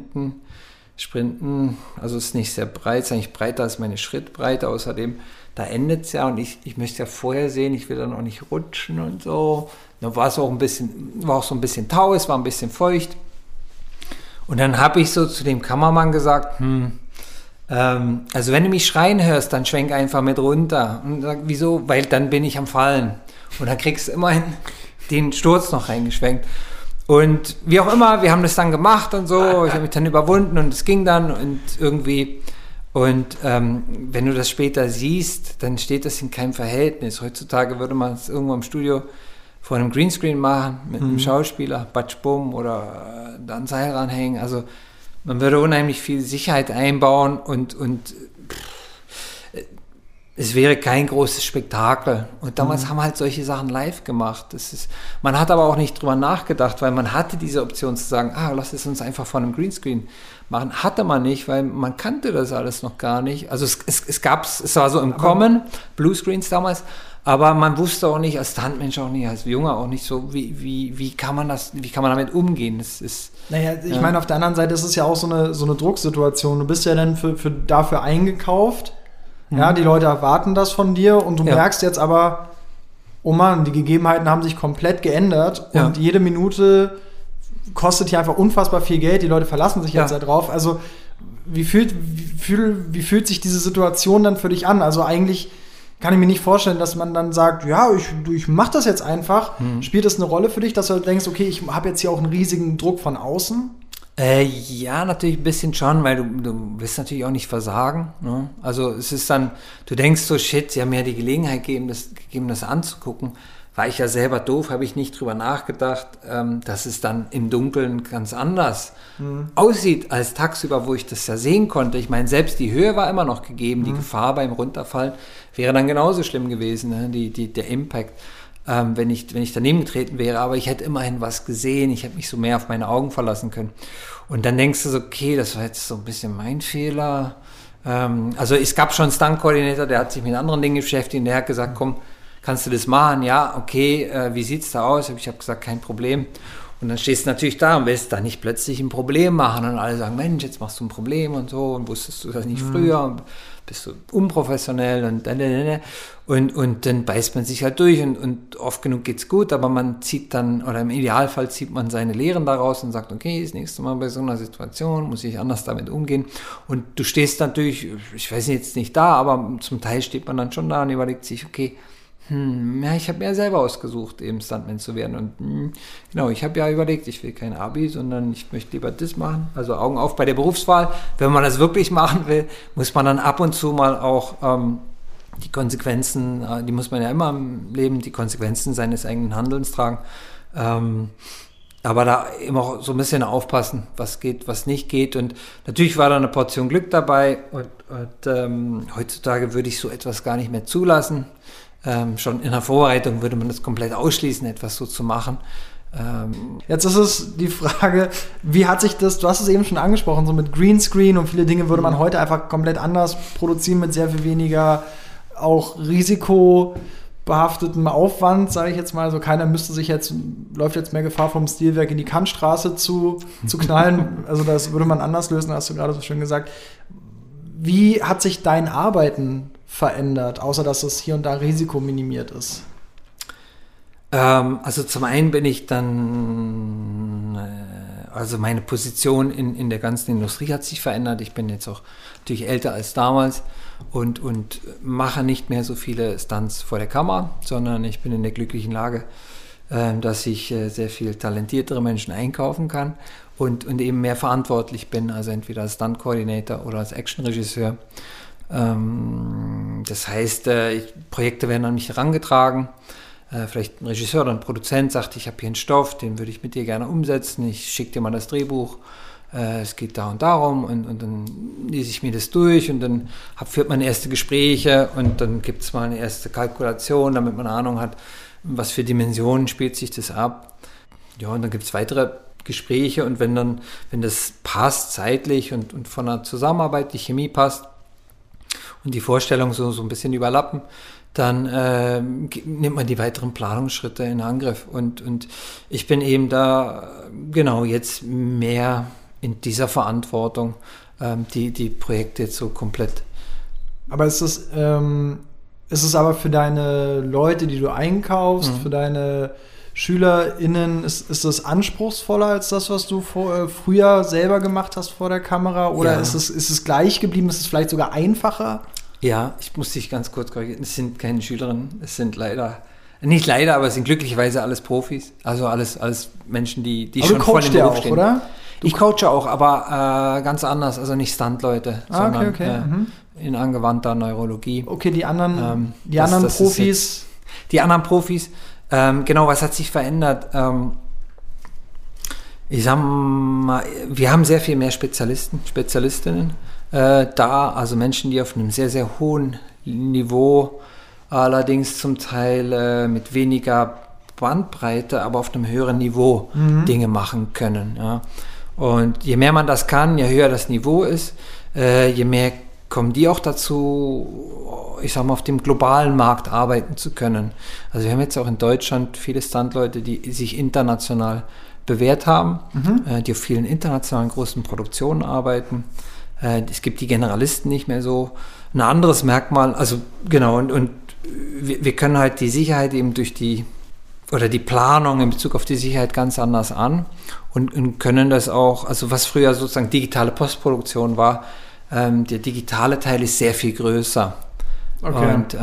Sprinten, also ist nicht sehr breit, ist eigentlich breiter als meine Schrittbreite, außerdem, da endet es ja und ich möchte ja vorher sehen, ich will dann auch nicht rutschen und so. Da war auch so ein bisschen Tau, es war ein bisschen feucht. Und dann habe ich so zu dem Kameramann gesagt, also wenn du mich schreien hörst, dann schwenk einfach mit runter. Und sag, wieso? Weil dann bin ich am Fallen. Und dann kriegst du immerhin den Sturz noch reingeschwenkt. Und wie auch immer, wir haben das dann gemacht und so. Ich habe mich dann überwunden und es ging dann und irgendwie. Und wenn du das später siehst, dann steht das in keinem Verhältnis. Heutzutage würde man es irgendwo im Studio vor einem Greenscreen machen, mit einem Schauspieler, Batsch, Bumm oder da ein Seil ranhängen. Also man würde unheimlich viel Sicherheit einbauen und es wäre kein großes Spektakel. Und damals haben wir halt solche Sachen live gemacht. Man hat aber auch nicht drüber nachgedacht, weil man hatte diese Option zu sagen, lass es uns einfach vor einem Greenscreen machen. Hatte man nicht, weil man kannte das alles noch gar nicht. Also es war so im Kommen, Bluescreens damals, aber man wusste auch nicht, als Stuntmensch auch nicht, als Junger auch nicht so, wie kann man damit umgehen? Ich meine, auf der anderen Seite ist es ja auch so eine Drucksituation. Du bist ja dann dafür eingekauft. Ja, die Leute erwarten das von dir und du merkst jetzt aber, oh Mann, die Gegebenheiten haben sich komplett geändert und jede Minute kostet hier einfach unfassbar viel Geld. Die Leute verlassen sich jetzt da drauf. Also wie fühlt sich diese Situation dann für dich an? Also eigentlich kann ich mir nicht vorstellen, dass man dann sagt, ja, ich mach das jetzt einfach. Spielt das eine Rolle für dich, dass du denkst, okay, ich habe jetzt hier auch einen riesigen Druck von außen? Ja, natürlich ein bisschen schon, weil du willst natürlich auch nicht versagen. Ne? Also es ist dann, du denkst so, shit, sie haben mir ja die Gelegenheit gegeben, das anzugucken. War ich ja selber doof, habe ich nicht drüber nachgedacht, dass es dann im Dunkeln ganz anders aussieht als tagsüber, wo ich das ja sehen konnte. Ich meine, selbst die Höhe war immer noch gegeben, die Gefahr beim Runterfallen wäre dann genauso schlimm gewesen, ne? Der Impact. Wenn ich daneben getreten wäre, aber ich hätte immerhin was gesehen, ich hätte mich so mehr auf meine Augen verlassen können. Und dann denkst du so, okay, das war jetzt so ein bisschen mein Fehler. Also es gab schon einen Stunt-Koordinator, der hat sich mit anderen Dingen beschäftigt und der hat gesagt, komm, kannst du das machen? Ja, okay, wie sieht's da aus? Ich habe gesagt, kein Problem. Und dann stehst du natürlich da und willst da nicht plötzlich ein Problem machen und alle sagen, Mensch, jetzt machst du ein Problem und so und wusstest du das nicht früher und bist du unprofessionell und dann beißt man sich halt durch und oft genug geht's gut, aber man zieht dann, oder im Idealfall zieht man seine Lehren daraus und sagt, okay, das nächste Mal bei so einer Situation muss ich anders damit umgehen. Und du stehst natürlich, ich weiß jetzt nicht da, aber zum Teil steht man dann schon da und überlegt sich, okay, ich habe mir ja selber ausgesucht, eben Stuntman zu werden. Und genau, ich habe ja überlegt, ich will kein Abi, sondern ich möchte lieber das machen. Also Augen auf bei der Berufswahl. Wenn man das wirklich machen will, muss man dann ab und zu mal auch die Konsequenzen, die muss man ja immer im Leben, die Konsequenzen seines eigenen Handelns tragen. Aber da immer so ein bisschen aufpassen, was geht, was nicht geht. Und natürlich war da eine Portion Glück dabei. Und heutzutage würde ich so etwas gar nicht mehr zulassen. Schon in der Vorbereitung würde man das komplett ausschließen, etwas so zu machen. Jetzt ist es die Frage, wie hat sich das, du hast es eben schon angesprochen, so mit Greenscreen und viele Dinge würde man heute einfach komplett anders produzieren, mit sehr viel weniger auch risikobehaftetem Aufwand, sage ich jetzt mal. Also keiner läuft jetzt mehr Gefahr, vom Stilwerk in die Kantstraße zu knallen. Also das würde man anders lösen, hast du gerade so schön gesagt. Wie hat sich dein Arbeiten verändert, außer dass es hier und da risikominimiert ist? Also zum einen bin ich dann, also meine Position in der ganzen Industrie hat sich verändert. Ich bin jetzt auch natürlich älter als damals und mache nicht mehr so viele Stunts vor der Kamera, sondern ich bin in der glücklichen Lage, dass ich sehr viel talentiertere Menschen einkaufen kann und eben mehr verantwortlich bin, also entweder als Stunt-Coordinator oder als Action-Regisseur. Das heißt, Projekte werden an mich herangetragen. Vielleicht ein Regisseur oder ein Produzent sagt, ich habe hier einen Stoff, den würde ich mit dir gerne umsetzen, ich schicke dir mal das Drehbuch, es geht da und darum und dann lese ich mir das durch und dann führt man erste Gespräche und dann gibt es mal eine erste Kalkulation, damit man eine Ahnung hat, was für Dimensionen spielt sich das ab. Ja, und dann gibt es weitere Gespräche und wenn das passt zeitlich und von der Zusammenarbeit die Chemie passt und die Vorstellungen so ein bisschen überlappen, dann nimmt man die weiteren Planungsschritte in Angriff. Und ich bin eben da, genau, jetzt mehr in dieser Verantwortung, die Projekte jetzt so komplett. Aber ist es aber für deine Leute, die du einkaufst, für deine SchülerInnen, ist das anspruchsvoller als das, was du früher selber gemacht hast vor der Kamera? Oder ist es gleich geblieben? Ist es vielleicht sogar einfacher? Ja, ich muss dich ganz kurz korrigieren. Es sind keine Schülerinnen, es sind nicht leider, aber es sind glücklicherweise alles Profis. Also alles Menschen, die schon voll im Beruf stehen. Oder? Ich coache auch, aber ganz anders. Also nicht Stunt-Leute, sondern in angewandter Neurologie. Okay, die anderen Profis. Die anderen Profis, genau, was hat sich verändert? Ich sag mal, wir haben sehr viel mehr Spezialistinnen. Also Menschen, die auf einem sehr, sehr hohen Niveau, allerdings zum Teil mit weniger Bandbreite, aber auf einem höheren Niveau Dinge machen können. Ja. Und je mehr man das kann, je höher das Niveau ist, je mehr kommen die auch dazu, ich sag mal, auf dem globalen Markt arbeiten zu können. Also wir haben jetzt auch in Deutschland viele Stuntleute, die sich international bewährt haben, die auf vielen internationalen großen Produktionen arbeiten. Es gibt die Generalisten nicht mehr so. Ein anderes Merkmal, also genau, und wir können halt die Sicherheit eben durch die Planung in Bezug auf die Sicherheit ganz anders an und können das auch, also was früher sozusagen digitale Postproduktion war, der digitale Teil ist sehr viel größer. Okay. Und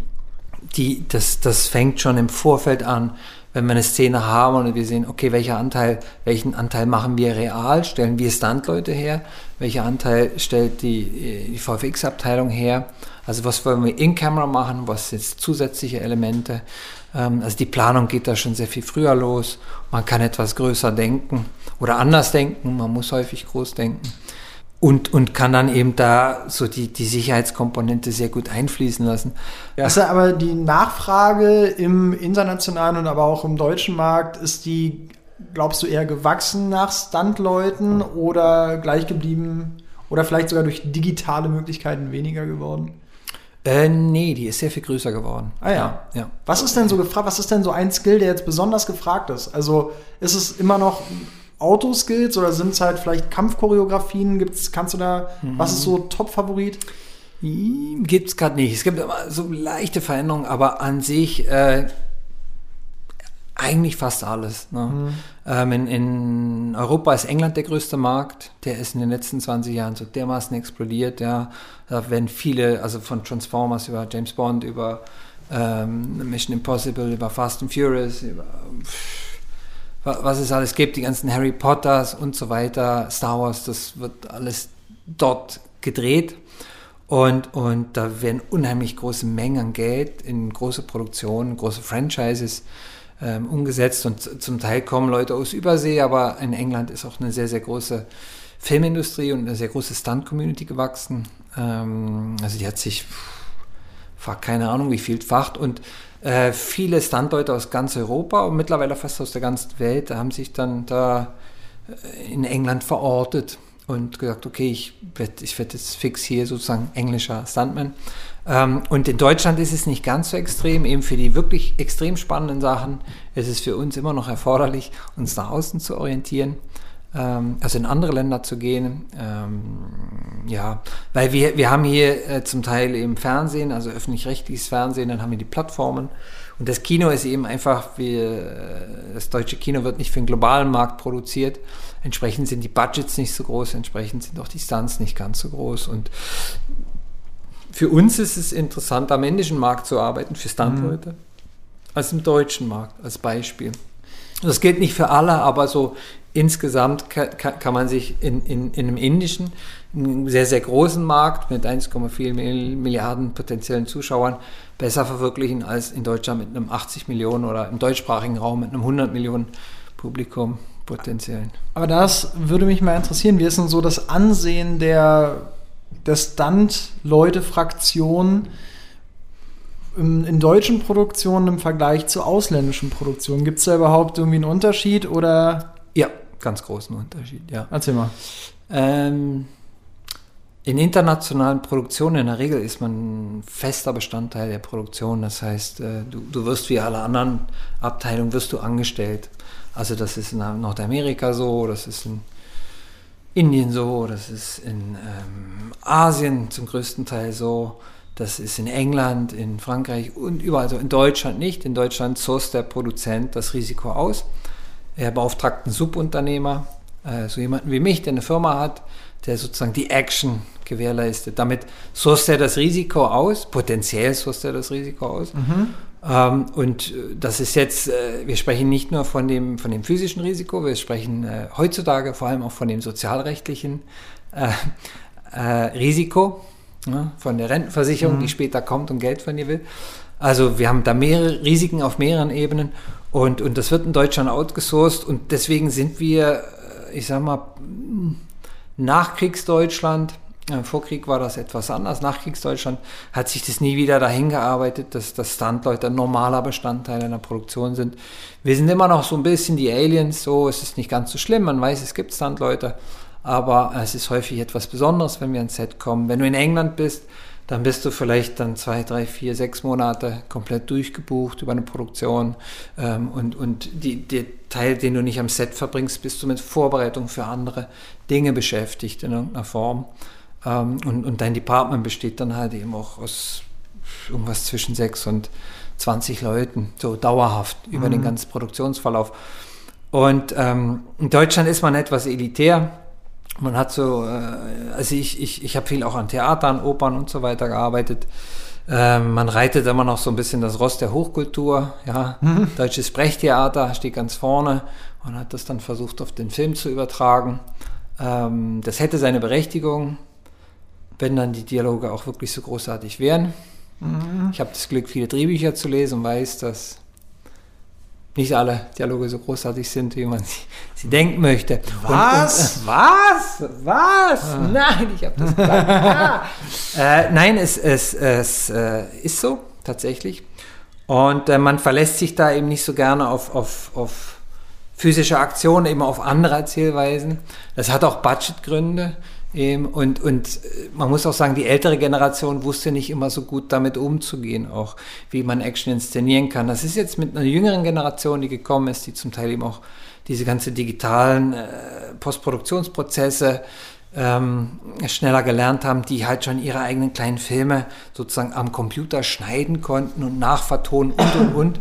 das fängt schon im Vorfeld an, wenn wir eine Szene haben und wir sehen, okay, welchen Anteil machen wir real, stellen wir Stuntleute her, welcher Anteil stellt die VFX-Abteilung her, also was wollen wir in-Camera machen, was sind jetzt zusätzliche Elemente, also die Planung geht da schon sehr viel früher los, man kann etwas größer denken oder anders denken, man muss häufig groß denken. Und kann dann eben da so die Sicherheitskomponente sehr gut einfließen lassen. Ja. Also aber die Nachfrage im internationalen und aber auch im deutschen Markt, ist die, glaubst du, eher gewachsen nach Stuntleuten oder gleich geblieben oder vielleicht sogar durch digitale Möglichkeiten weniger geworden? Nee, die ist sehr viel größer geworden. Ah ja. Was ist denn so gefragt? Was ist denn so ein Skill, der jetzt besonders gefragt ist? Also ist es immer noch Autoskills oder sind es halt vielleicht Kampfchoreografien? Kannst du da, was ist so Top-Favorit? Gibt es gerade nicht. Es gibt immer so leichte Veränderungen, aber an sich eigentlich fast alles. Ne? In Europa ist England der größte Markt. Der ist in den letzten 20 Jahren so dermaßen explodiert. Ja. Da werden viele, also von Transformers über James Bond, über Mission Impossible, über Fast and Furious, über was es alles gibt, die ganzen Harry Potters und so weiter, Star Wars, das wird alles dort gedreht und da werden unheimlich große Mengen an Geld in große Produktionen, große Franchises umgesetzt und zum Teil kommen Leute aus Übersee, aber in England ist auch eine sehr, sehr große Filmindustrie und eine sehr große Stunt-Community gewachsen. Also die hat sich, keine Ahnung wie vielfacht und viele Stuntleute aus ganz Europa und mittlerweile fast aus der ganzen Welt haben sich dann da in England verortet und gesagt, okay, ich werd jetzt fix hier sozusagen englischer Stuntman. Und in Deutschland ist es nicht ganz so extrem, eben für die wirklich extrem spannenden Sachen ist es für uns immer noch erforderlich, uns nach außen zu orientieren, also in andere Länder zu gehen. Ja, weil wir haben hier zum Teil eben Fernsehen, also öffentlich-rechtliches Fernsehen, dann haben wir die Plattformen und das Kino ist eben einfach, das deutsche Kino wird nicht für den globalen Markt produziert, entsprechend sind die Budgets nicht so groß, entsprechend sind auch die Stunts nicht ganz so groß und für uns ist es interessant, am indischen Markt zu arbeiten, für Stuntleute, als im deutschen Markt, als Beispiel. Das gilt nicht für alle, aber so insgesamt kann man sich in einem indischen, einem sehr, sehr großen Markt mit 1,4 Milliarden potenziellen Zuschauern besser verwirklichen als in Deutschland mit einem 80 Millionen oder im deutschsprachigen Raum mit einem 100 Millionen Publikum potenziellen. Aber das würde mich mal interessieren, wie ist denn so das Ansehen der Stunt-Leute-Fraktion in deutschen Produktionen im Vergleich zu ausländischen Produktionen? Gibt es da überhaupt irgendwie einen Unterschied oder? Ja, ganz großen Unterschied, ja. Erzähl mal. In internationalen Produktionen in der Regel ist man fester Bestandteil der Produktion. Das heißt, du wirst wie alle anderen Abteilungen wirst du angestellt. Also das ist in Nordamerika so, das ist in Indien so, das ist in Asien zum größten Teil so, das ist in England, in Frankreich und überall so. In Deutschland nicht. In Deutschland sourced der Produzent das Risiko aus. Er beauftragt einen Subunternehmer, so jemanden wie mich, der eine Firma hat, der sozusagen die Action gewährleistet. Damit sourced er das Risiko aus, potenziell sourced er das Risiko aus. Und das ist jetzt, wir sprechen nicht nur von dem physischen Risiko, wir sprechen heutzutage vor allem auch von dem sozialrechtlichen Risiko, ja, von der Rentenversicherung, die später kommt und Geld von dir will. Also wir haben da mehrere Risiken auf mehreren Ebenen und das wird in Deutschland outgesourced und deswegen sind wir, ich sag mal, Nachkriegsdeutschland, vor Krieg war das etwas anders, Nachkriegsdeutschland hat sich das nie wieder dahin gearbeitet, dass Stuntleute ein normaler Bestandteil einer Produktion sind. Wir sind immer noch so ein bisschen die Aliens, so es ist nicht ganz so schlimm, man weiß, es gibt Stuntleute, aber es ist häufig etwas Besonderes, wenn wir ans Set kommen. Wenn du in England bist, dann bist du vielleicht dann 2, 3, 4, 6 Monate komplett durchgebucht über eine Produktion und der Teil, den du nicht am Set verbringst, bist du mit Vorbereitung für andere Dinge beschäftigt in irgendeiner Form. Und dein Department besteht dann halt eben auch aus irgendwas zwischen 6 und 20 Leuten, so dauerhaft über den ganzen Produktionsverlauf. Und in Deutschland ist man etwas elitär. Man hat so, also ich habe viel auch an Theatern, Opern und so weiter gearbeitet. Man reitet immer noch so ein bisschen das Ross der Hochkultur. Ja. Deutsches Sprechtheater steht ganz vorne und hat das dann versucht auf den Film zu übertragen. Das hätte seine Berechtigung, wenn dann die Dialoge auch wirklich so großartig wären. Ich habe das Glück, viele Drehbücher zu lesen und weiß, dass nicht alle Dialoge so großartig sind, wie man sie denken möchte. Was? Was? Nein, ich habe das gesagt. Nein, es ist so, tatsächlich. Und man verlässt sich da eben nicht so gerne auf physische Aktionen, eben auf andere Erzählweisen. Das hat auch Budgetgründe. Und man muss auch sagen, die ältere Generation wusste nicht immer so gut damit umzugehen, auch wie man Action inszenieren kann. Das ist jetzt mit einer jüngeren Generation, die gekommen ist, die zum Teil eben auch diese ganze digitalen Postproduktionsprozesse schneller gelernt haben, die halt schon ihre eigenen kleinen Filme sozusagen am Computer schneiden konnten und nachvertonen und.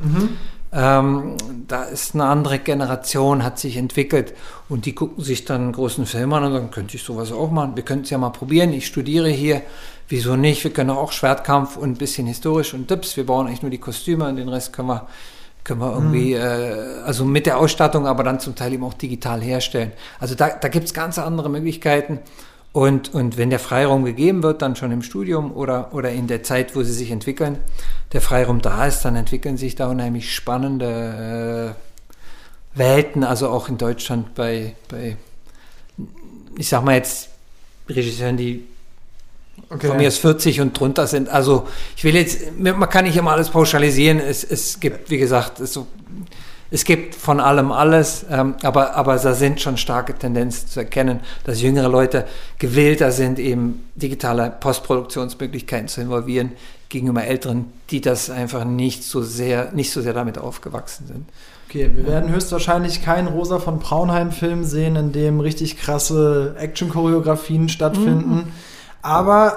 Da ist eine andere Generation, hat sich entwickelt und die gucken sich dann einen großen Film an und sagen, könnte ich sowas auch machen? Wir können es ja mal probieren, ich studiere hier, wieso nicht? Wir können auch Schwertkampf und ein bisschen historisch und Tipps, wir brauchen eigentlich nur die Kostüme und den Rest können wir irgendwie, also mit der Ausstattung, aber dann zum Teil eben auch digital herstellen. Also da gibt es ganz andere Möglichkeiten Und wenn der Freiraum gegeben wird, dann schon im Studium oder in der Zeit, wo sie sich entwickeln, der Freiraum da ist, dann entwickeln sich da unheimlich spannende Welten, also auch in Deutschland bei ich sag mal jetzt, Regisseuren, die von mir aus 40 und drunter sind. Also ich will jetzt, man kann nicht immer alles pauschalisieren. Es gibt, wie gesagt, es gibt von allem alles, aber da sind schon starke Tendenzen zu erkennen, dass jüngere Leute gewillter sind, eben digitale Postproduktionsmöglichkeiten zu involvieren gegenüber Älteren, die das einfach nicht so sehr damit aufgewachsen sind. Okay, wir werden höchstwahrscheinlich keinen Rosa von Braunheim-Film sehen, in dem richtig krasse Action-Choreografien stattfinden. Aber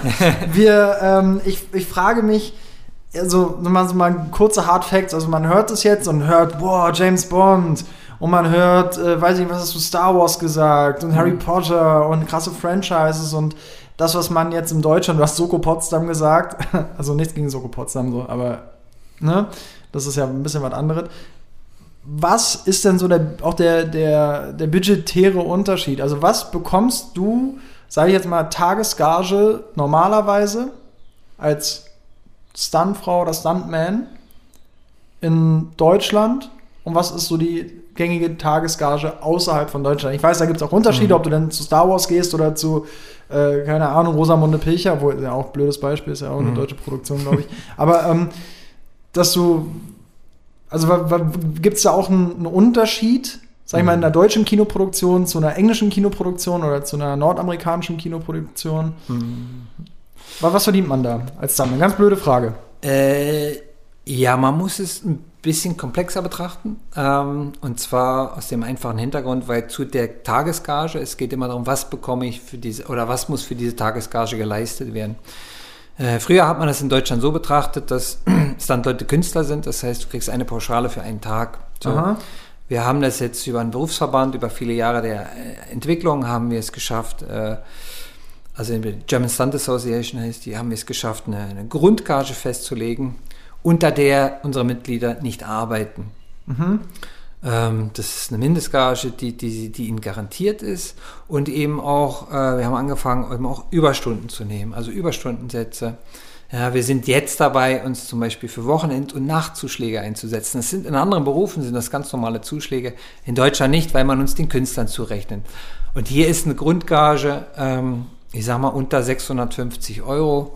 ich frage mich, also mal kurze Hard Facts, also man hört es jetzt und hört, boah, James Bond, und man hört, weiß ich nicht, was hast du, Star Wars gesagt und Harry Potter und krasse Franchises und das, was man jetzt in Deutschland, du hast Soko Potsdam gesagt, also nichts gegen Soko Potsdam, so, aber ne, das ist ja ein bisschen was anderes. Was ist denn so der budgetäre Unterschied? Also was bekommst du, sage ich jetzt mal, Tagesgage normalerweise als Stuntfrau oder Stuntman in Deutschland und was ist so die gängige Tagesgage außerhalb von Deutschland? Ich weiß, da gibt es auch Unterschiede, ob du dann zu Star Wars gehst oder zu, keine Ahnung, Rosamunde Pilcher, wo ja auch ein blödes Beispiel ist, ja auch eine deutsche Produktion, glaube ich. Aber dass du, also gibt es da auch einen Unterschied, sag ich mal, in einer deutschen Kinoproduktion zu einer englischen Kinoproduktion oder zu einer nordamerikanischen Kinoproduktion? Was verdient man da als Stuntman? Eine ganz blöde Frage. Ja, man muss es ein bisschen komplexer betrachten. Und zwar aus dem einfachen Hintergrund, weil zu der Tagesgage, es geht immer darum, was bekomme ich für diese, oder was muss für diese Tagesgage geleistet werden. Früher hat man das in Deutschland so betrachtet, dass Stuntleute Künstler sind. Das heißt, du kriegst eine Pauschale für einen Tag. So. Wir haben das jetzt über einen Berufsverband, über viele Jahre der Entwicklung haben wir es geschafft, also die German Stunt Association heißt die, haben wir es geschafft, eine Grundgage festzulegen, unter der unsere Mitglieder nicht arbeiten. Das ist eine Mindestgage, die ihnen garantiert ist und eben auch, wir haben angefangen, eben auch Überstunden zu nehmen, also Überstundensätze. Ja, wir sind jetzt dabei, uns zum Beispiel für Wochenend- und Nachtzuschläge einzusetzen. Das sind in anderen Berufen sind das ganz normale Zuschläge, in Deutschland nicht, weil man uns den Künstlern zurechnet. Und hier ist eine Grundgage, ich sag mal unter 650 €.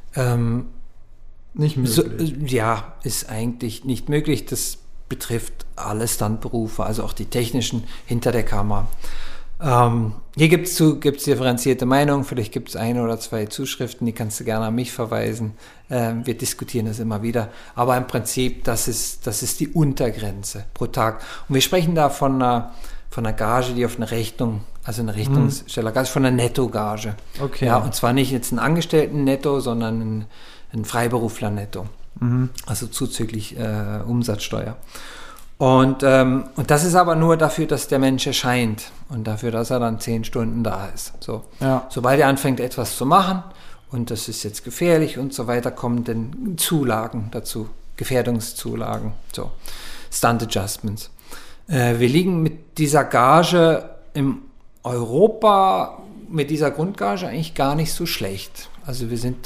Nicht möglich. Ja, ist eigentlich nicht möglich. Das betrifft alle Stuntberufe, also auch die technischen hinter der Kamera. Hier gibt's differenzierte Meinungen, vielleicht gibt es eine oder zwei Zuschriften, die kannst du gerne an mich verweisen. Wir diskutieren das immer wieder. Aber im Prinzip, das ist die Untergrenze pro Tag. Und wir sprechen da von einer Gage, die auf eine Rechnung, also eine Rechnungssteller, also von einer Nettogage. Okay. Ja, und zwar nicht jetzt ein Angestellten-Netto, sondern ein Freiberufler-Netto. Also zuzüglich Umsatzsteuer. Und das ist aber nur dafür, dass der Mensch erscheint und dafür, dass er dann 10 Stunden da ist. So. Ja. Sobald er anfängt, etwas zu machen und das ist jetzt gefährlich und so weiter, kommen dann Zulagen dazu, Gefährdungszulagen, so Stunt Adjustments. Wir liegen mit dieser Gage in Europa, mit dieser Grundgage eigentlich gar nicht so schlecht. Also wir liegen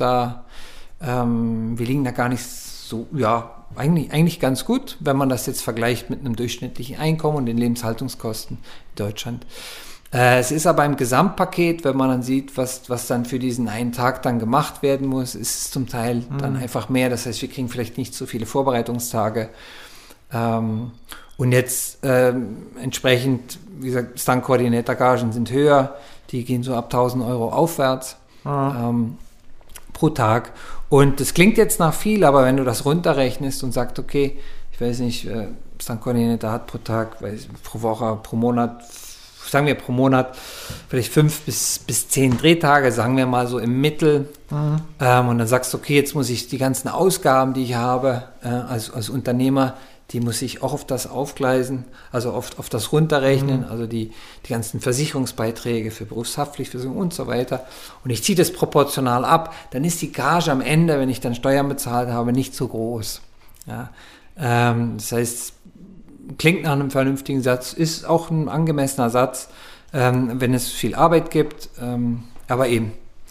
da gar nicht so, ja, eigentlich ganz gut, wenn man das jetzt vergleicht mit einem durchschnittlichen Einkommen und den Lebenshaltungskosten in Deutschland. Es ist aber im Gesamtpaket, wenn man dann sieht, was dann für diesen einen Tag dann gemacht werden muss, ist es zum Teil dann einfach mehr. Das heißt, wir kriegen vielleicht nicht so viele Vorbereitungstage. Und jetzt entsprechend, wie gesagt, Stunt-Koordinator-Gagen sind höher, die gehen so ab 1.000 € aufwärts pro Tag. Und das klingt jetzt nach viel, aber wenn du das runterrechnest und sagst, okay, ich weiß nicht, Stunt-Koordinator hat pro Tag, pro Woche, pro Monat, sagen wir pro Monat, vielleicht 5 bis 10 Drehtage, sagen wir mal so im Mittel. Und dann sagst du, okay, jetzt muss ich die ganzen Ausgaben, die ich habe, als Unternehmer, die muss ich auch auf das aufgleisen, also auf das runterrechnen, also die ganzen Versicherungsbeiträge für Berufshaftpflichtversicherung und so weiter. Und ich ziehe das proportional ab, dann ist die Gage am Ende, wenn ich dann Steuern bezahlt habe, nicht so groß. Ja, das heißt, klingt nach einem vernünftigen Satz, ist auch ein angemessener Satz. wenn es viel Arbeit gibt. Aber eben.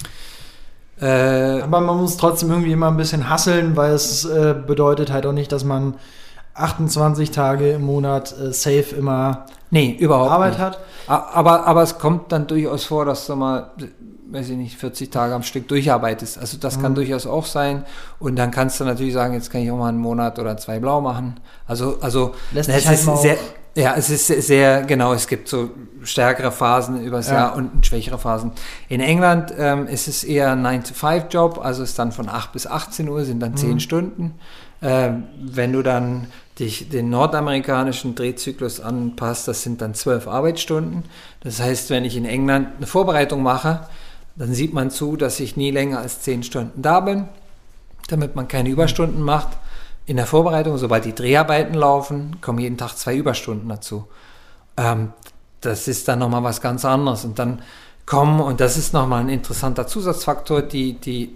Aber man muss trotzdem irgendwie immer ein bisschen hasseln, weil es bedeutet halt auch nicht, dass man 28 Tage im Monat safe immer überhaupt Arbeit nicht. hat. Aber es kommt dann durchaus vor, dass du mal, weiß ich nicht, 40 Tage am Stück durcharbeitest. Also das kann durchaus auch sein. Und dann kannst du natürlich sagen, jetzt kann ich auch mal einen Monat oder 2 blau machen. Also lässt sich halt mal sehr, ja, es ist sehr, genau, es gibt so stärkere Phasen übers Jahr und schwächere Phasen. In England ist es eher ein 9-to-5-Job, also ist dann von 8 bis 18 Uhr, sind dann 10 Stunden. Wenn du dann dich den nordamerikanischen Drehzyklus anpasst, das sind dann 12 Arbeitsstunden. Das heißt, wenn ich in England eine Vorbereitung mache, dann sieht man zu, dass ich nie länger als 10 Stunden da bin, damit man keine Überstunden macht. In der Vorbereitung, sobald die Dreharbeiten laufen, kommen jeden Tag 2 Überstunden dazu. Das ist dann nochmal was ganz anderes. Und dann und das ist nochmal ein interessanter Zusatzfaktor, die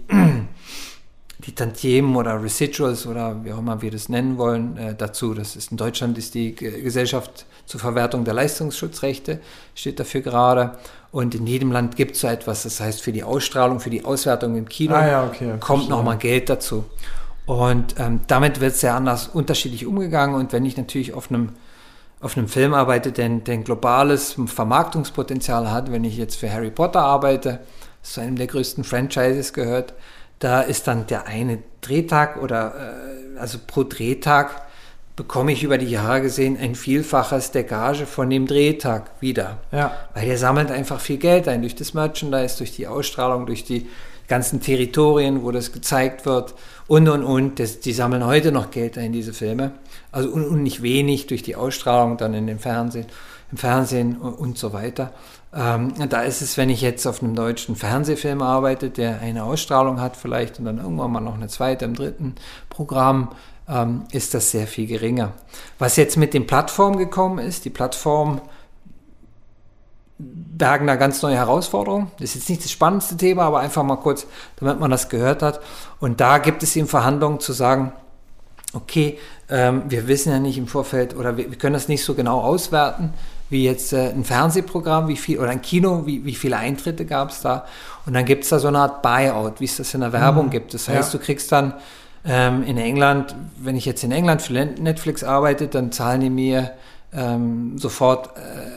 Tantiemen oder Residuals oder wie auch immer wir das nennen wollen, dazu. Das ist in Deutschland ist die Gesellschaft zur Verwertung der Leistungsschutzrechte, steht dafür gerade. Und in jedem Land gibt es so etwas, das heißt für die Ausstrahlung, für die Auswertung im Kino kommt nochmal Geld dazu. Und damit wird sehr anders unterschiedlich umgegangen. Und wenn ich natürlich auf einem Film arbeite, der ein globales Vermarktungspotenzial hat, wenn ich jetzt für Harry Potter arbeite, das zu einem der größten Franchises gehört, da ist dann der eine Drehtag also pro Drehtag bekomme ich über die Jahre gesehen ein Vielfaches der Gage von dem Drehtag wieder. Ja. Weil der sammelt einfach viel Geld ein durch das Merchandise, durch die Ausstrahlung, durch die ganzen Territorien, wo das gezeigt wird und. Die sammeln heute noch Geld ein, diese Filme. Also und nicht wenig durch die Ausstrahlung dann im Fernsehen und so weiter. Da ist es, wenn ich jetzt auf einem deutschen Fernsehfilm arbeite, der eine Ausstrahlung hat vielleicht und dann irgendwann mal noch eine zweite im dritten Programm, ist das sehr viel geringer. Was jetzt mit den Plattformen gekommen ist, die Plattformen bergen da ganz neue Herausforderungen. Das ist jetzt nicht das spannendste Thema, aber einfach mal kurz, damit man das gehört hat. Und da gibt es eben Verhandlungen zu sagen, okay, wir wissen ja nicht im Vorfeld oder wir können das nicht so genau auswerten, wie jetzt ein Fernsehprogramm, oder ein Kino, wie viele Eintritte gab es da. Und dann gibt es da so eine Art Buyout, wie es das in der Werbung gibt. Das heißt, du kriegst dann in England, wenn ich jetzt in England für Netflix arbeite, dann zahlen die mir sofort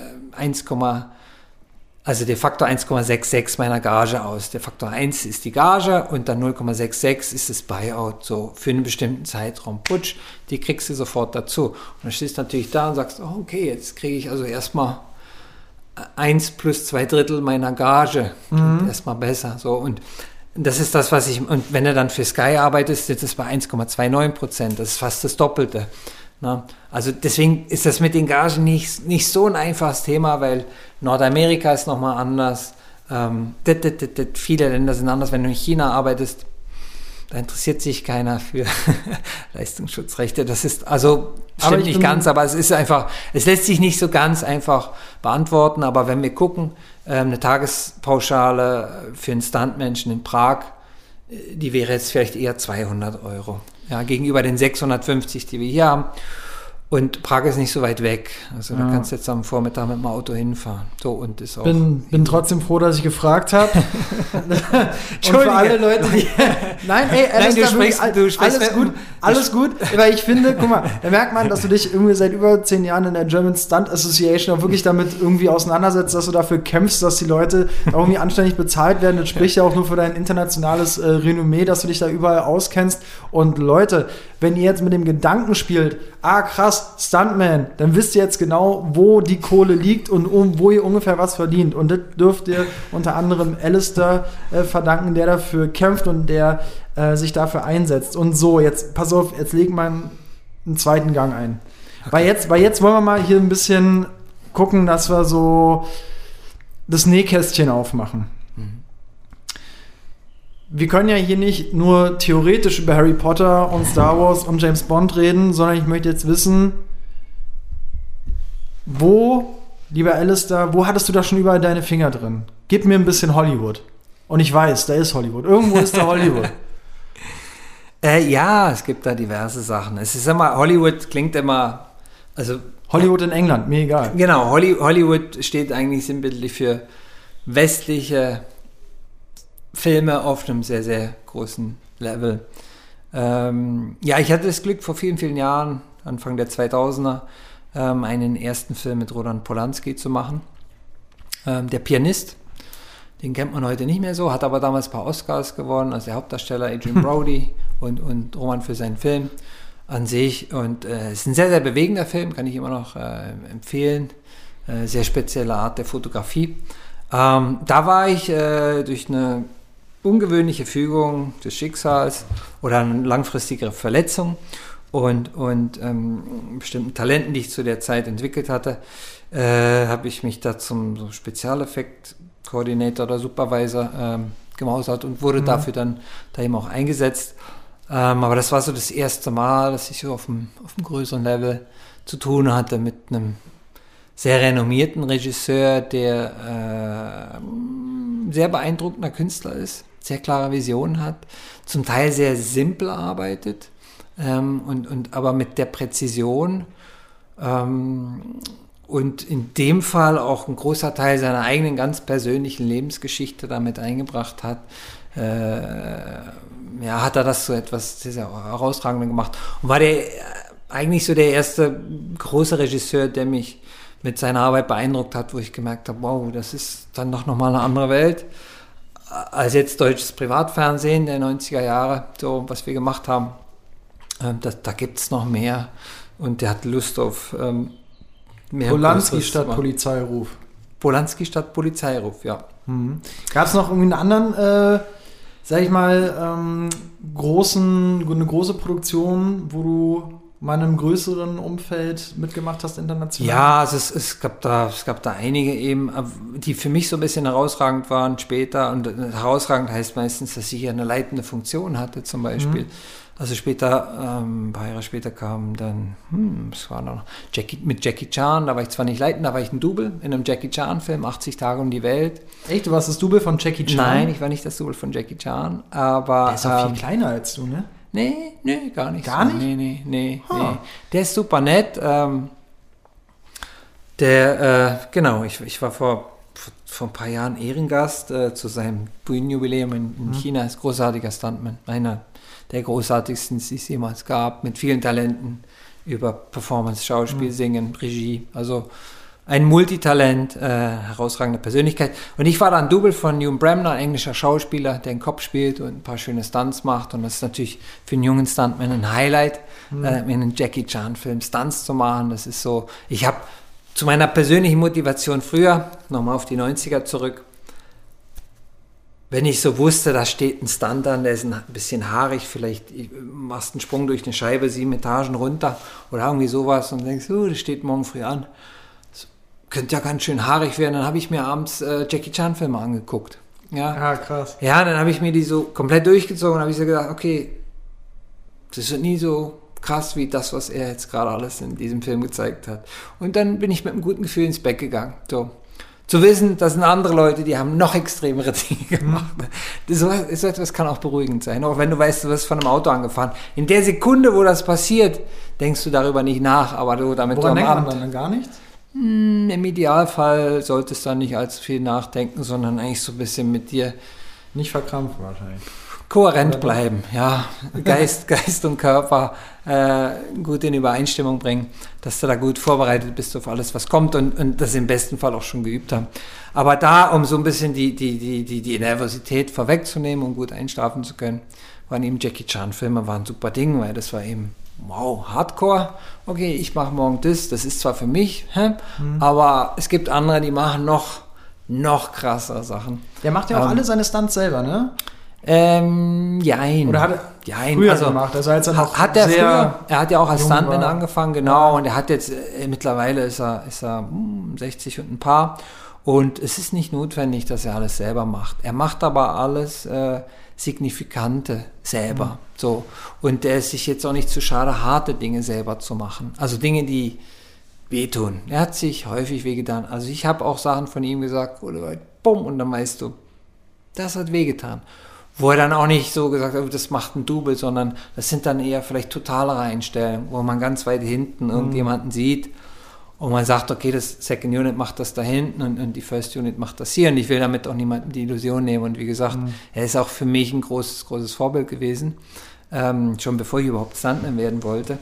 also der Faktor 1,66 meiner Gage aus. Der Faktor 1 ist die Gage und dann 0,66 ist das Buyout, so für einen bestimmten Zeitraum. Putsch, die kriegst du sofort dazu. Und dann stehst du natürlich da und sagst, oh, okay, jetzt kriege ich also erstmal 1 plus 2/3 meiner Gage. Erstmal besser. So. Und das ist das, und wenn du dann für Sky arbeitest, ist das bei 1,29%. Das ist fast das Doppelte. Na, also deswegen ist das mit den Gagen nicht so ein einfaches Thema, weil Nordamerika ist nochmal anders. Viele Länder sind anders. Wenn du in China arbeitest, da interessiert sich keiner für Leistungsschutzrechte. Das ist, also stimmt nicht ganz, aber es ist einfach, es lässt sich nicht so ganz einfach beantworten. Aber wenn wir gucken, eine Tagespauschale für einen Stuntmenschen in Prag, die wäre jetzt vielleicht eher 200 €. Ja, gegenüber den 650, die wir hier haben. Und Prag ist nicht so weit weg. Also da kannst du jetzt am Vormittag mit dem Auto hinfahren. So, und ist auch. Bin trotzdem froh, dass ich gefragt habe. Und für alle Leute, die. Nein, du sprichst alles gut. Weil ich finde, guck mal, da merkt man, dass du dich irgendwie seit über 10 Jahren in der German Stunt Association auch wirklich damit irgendwie auseinandersetzt, dass du dafür kämpfst, dass die Leute irgendwie anständig bezahlt werden. Das spricht ja auch nur für dein internationales Renommee, dass du dich da überall auskennst. Und Leute, wenn ihr jetzt mit dem Gedanken spielt, krass, Stuntman, dann wisst ihr jetzt genau, wo die Kohle liegt und wo ihr ungefähr was verdient. Und das dürft ihr unter anderem Alistair verdanken, der dafür kämpft und der sich dafür einsetzt. Und so, jetzt, pass auf, jetzt legen wir einen zweiten Gang ein. Okay. Weil jetzt wollen wir mal hier ein bisschen gucken, dass wir so das Nähkästchen aufmachen. Wir können ja hier nicht nur theoretisch über Harry Potter und Star Wars und James Bond reden, sondern ich möchte jetzt wissen, lieber Alistair, wo hattest du da schon überall deine Finger drin? Gib mir ein bisschen Hollywood. Und ich weiß, da ist Hollywood. Irgendwo ist da Hollywood. Ja, es gibt da diverse Sachen. Es ist immer, Hollywood klingt immer, also Hollywood in England, mir egal. Genau, Hollywood steht eigentlich sinnbildlich für westliche Filme auf einem sehr, sehr großen Level. Ja, ich hatte das Glück, vor vielen, vielen Jahren, Anfang der 2000er, einen ersten Film mit Roman Polanski zu machen. Der Pianist, den kennt man heute nicht mehr so, hat aber damals ein paar Oscars gewonnen, also der Hauptdarsteller Adrien Brody und Roman für seinen Film an sich. Und es ist ein sehr, sehr bewegender Film, kann ich immer noch empfehlen. Sehr spezielle Art der Fotografie. Da war ich durch eine ungewöhnliche Fügung des Schicksals oder eine langfristige Verletzung und bestimmten Talenten, die ich zu der Zeit entwickelt hatte, habe ich mich da zum so Spezialeffekt-Koordinator oder Supervisor gemausert und wurde dafür dann da eben auch eingesetzt. Aber das war so das erste Mal, dass ich so auf einem größeren Level zu tun hatte mit einem sehr renommierten Regisseur, der sehr beeindruckender Künstler ist, sehr klare Visionen hat, zum Teil sehr simpel arbeitet, aber mit der Präzision und in dem Fall auch ein großer Teil seiner eigenen ganz persönlichen Lebensgeschichte damit eingebracht hat. Hat er das so etwas sehr, sehr herausragend gemacht und war eigentlich so der erste große Regisseur, der mich mit seiner Arbeit beeindruckt hat, wo ich gemerkt habe, wow, das ist dann doch nochmal eine andere Welt als jetzt deutsches Privatfernsehen der 90er Jahre, so was wir gemacht haben. Da gibt es noch mehr und der hat Lust auf mehr. Polanski statt Polizeiruf. Polanski statt Polizeiruf, ja. Gab es noch irgendwie einen anderen, sag ich mal, eine große Produktion, wo du mal in einem größeren Umfeld mitgemacht hast, international? Ja, also es gab da einige eben, die für mich so ein bisschen herausragend waren später. Und herausragend heißt meistens, dass ich eine leitende Funktion hatte zum Beispiel. Also später, ein paar Jahre später kam dann, was war noch, mit Jackie Chan, da war ich zwar nicht leitend, da war ich ein Double in einem Jackie Chan-Film, 80 Tage um die Welt. Echt, du warst das Double von Jackie Chan? Nein, ich war nicht das Double von Jackie Chan, aber... Der ist auch viel kleiner als du, ne? Nee, gar nicht. Gar nicht? Nee. Der ist super nett. Genau, ich war vor ein paar Jahren Ehrengast zu seinem Bühnenjubiläum in China. Ist großartiger Stuntman. Einer der großartigsten, die es jemals gab, mit vielen Talenten über Performance, Schauspiel, Singen, Regie. Also ein Multitalent, herausragende Persönlichkeit. Und ich war dann Double von Ewan Bremner, ein englischer Schauspieler, der einen Kopf spielt und ein paar schöne Stunts macht. Und das ist natürlich für einen jungen Stuntman ein Highlight, in einem Jackie Chan-Film Stunts zu machen. Das ist so, ich habe zu meiner persönlichen Motivation früher, nochmal auf die 90er zurück, wenn ich so wusste, da steht ein Stunt an, der ist ein bisschen haarig, vielleicht machst einen Sprung durch eine Scheibe, 7 Etagen runter oder irgendwie sowas und denkst, das steht morgen früh an. Könnte ja ganz schön haarig werden. Dann habe ich mir abends Jackie Chan-Filme angeguckt. Ja, krass. Ja, dann habe ich mir die so komplett durchgezogen und habe ich so gedacht, okay, das wird nie so krass wie das, was er jetzt gerade alles in diesem Film gezeigt hat. Und dann bin ich mit einem guten Gefühl ins Bett gegangen. So. Zu wissen, das sind andere Leute, die haben noch extremere Dinge gemacht. So etwas kann auch beruhigend sein. Auch wenn du weißt, du wirst von einem Auto angefahren. In der Sekunde, wo das passiert, denkst du darüber nicht nach. Aber du damit Woran denkt man dann gar nichts? Im Idealfall solltest du dann nicht allzu viel nachdenken, sondern eigentlich so ein bisschen mit dir nicht verkrampfen wahrscheinlich. Kohärent bleiben, ja. Geist und Körper gut in Übereinstimmung bringen, dass du da gut vorbereitet bist auf alles, was kommt und das im besten Fall auch schon geübt haben. Aber da, um so ein bisschen die Nervosität vorwegzunehmen, um gut einschlafen zu können, waren eben Jackie Chan-Filme ein super Ding, weil das war eben wow, Hardcore, okay, ich mache morgen das ist zwar für mich, aber es gibt andere, die machen noch krasser Sachen. Der macht ja auch alle seine Stunts selber, ne? Jein. Oder hat er früher gemacht? Also als er noch er hat ja auch als Stuntman angefangen, genau, und er hat jetzt, mittlerweile ist er 60 und ein paar und es ist nicht notwendig, dass er alles selber macht. Er macht aber alles Signifikante selber. So. Und er ist sich jetzt auch nicht zu schade, harte Dinge selber zu machen. Also Dinge, die wehtun. Er hat sich häufig wehgetan. Also ich habe auch Sachen von ihm gesagt, oder bumm, und dann weißt du, das hat wehgetan. Wo er dann auch nicht so gesagt hat, das macht ein Double, sondern das sind dann eher vielleicht totalere Einstellungen, wo man ganz weit hinten irgendjemanden sieht Und man sagt, okay, das Second Unit macht das da hinten und die First Unit macht das hier. Und ich will damit auch niemandem die Illusion nehmen. Und wie gesagt, er ist auch für mich ein großes Vorbild gewesen, schon bevor ich überhaupt Stuntman werden wollte.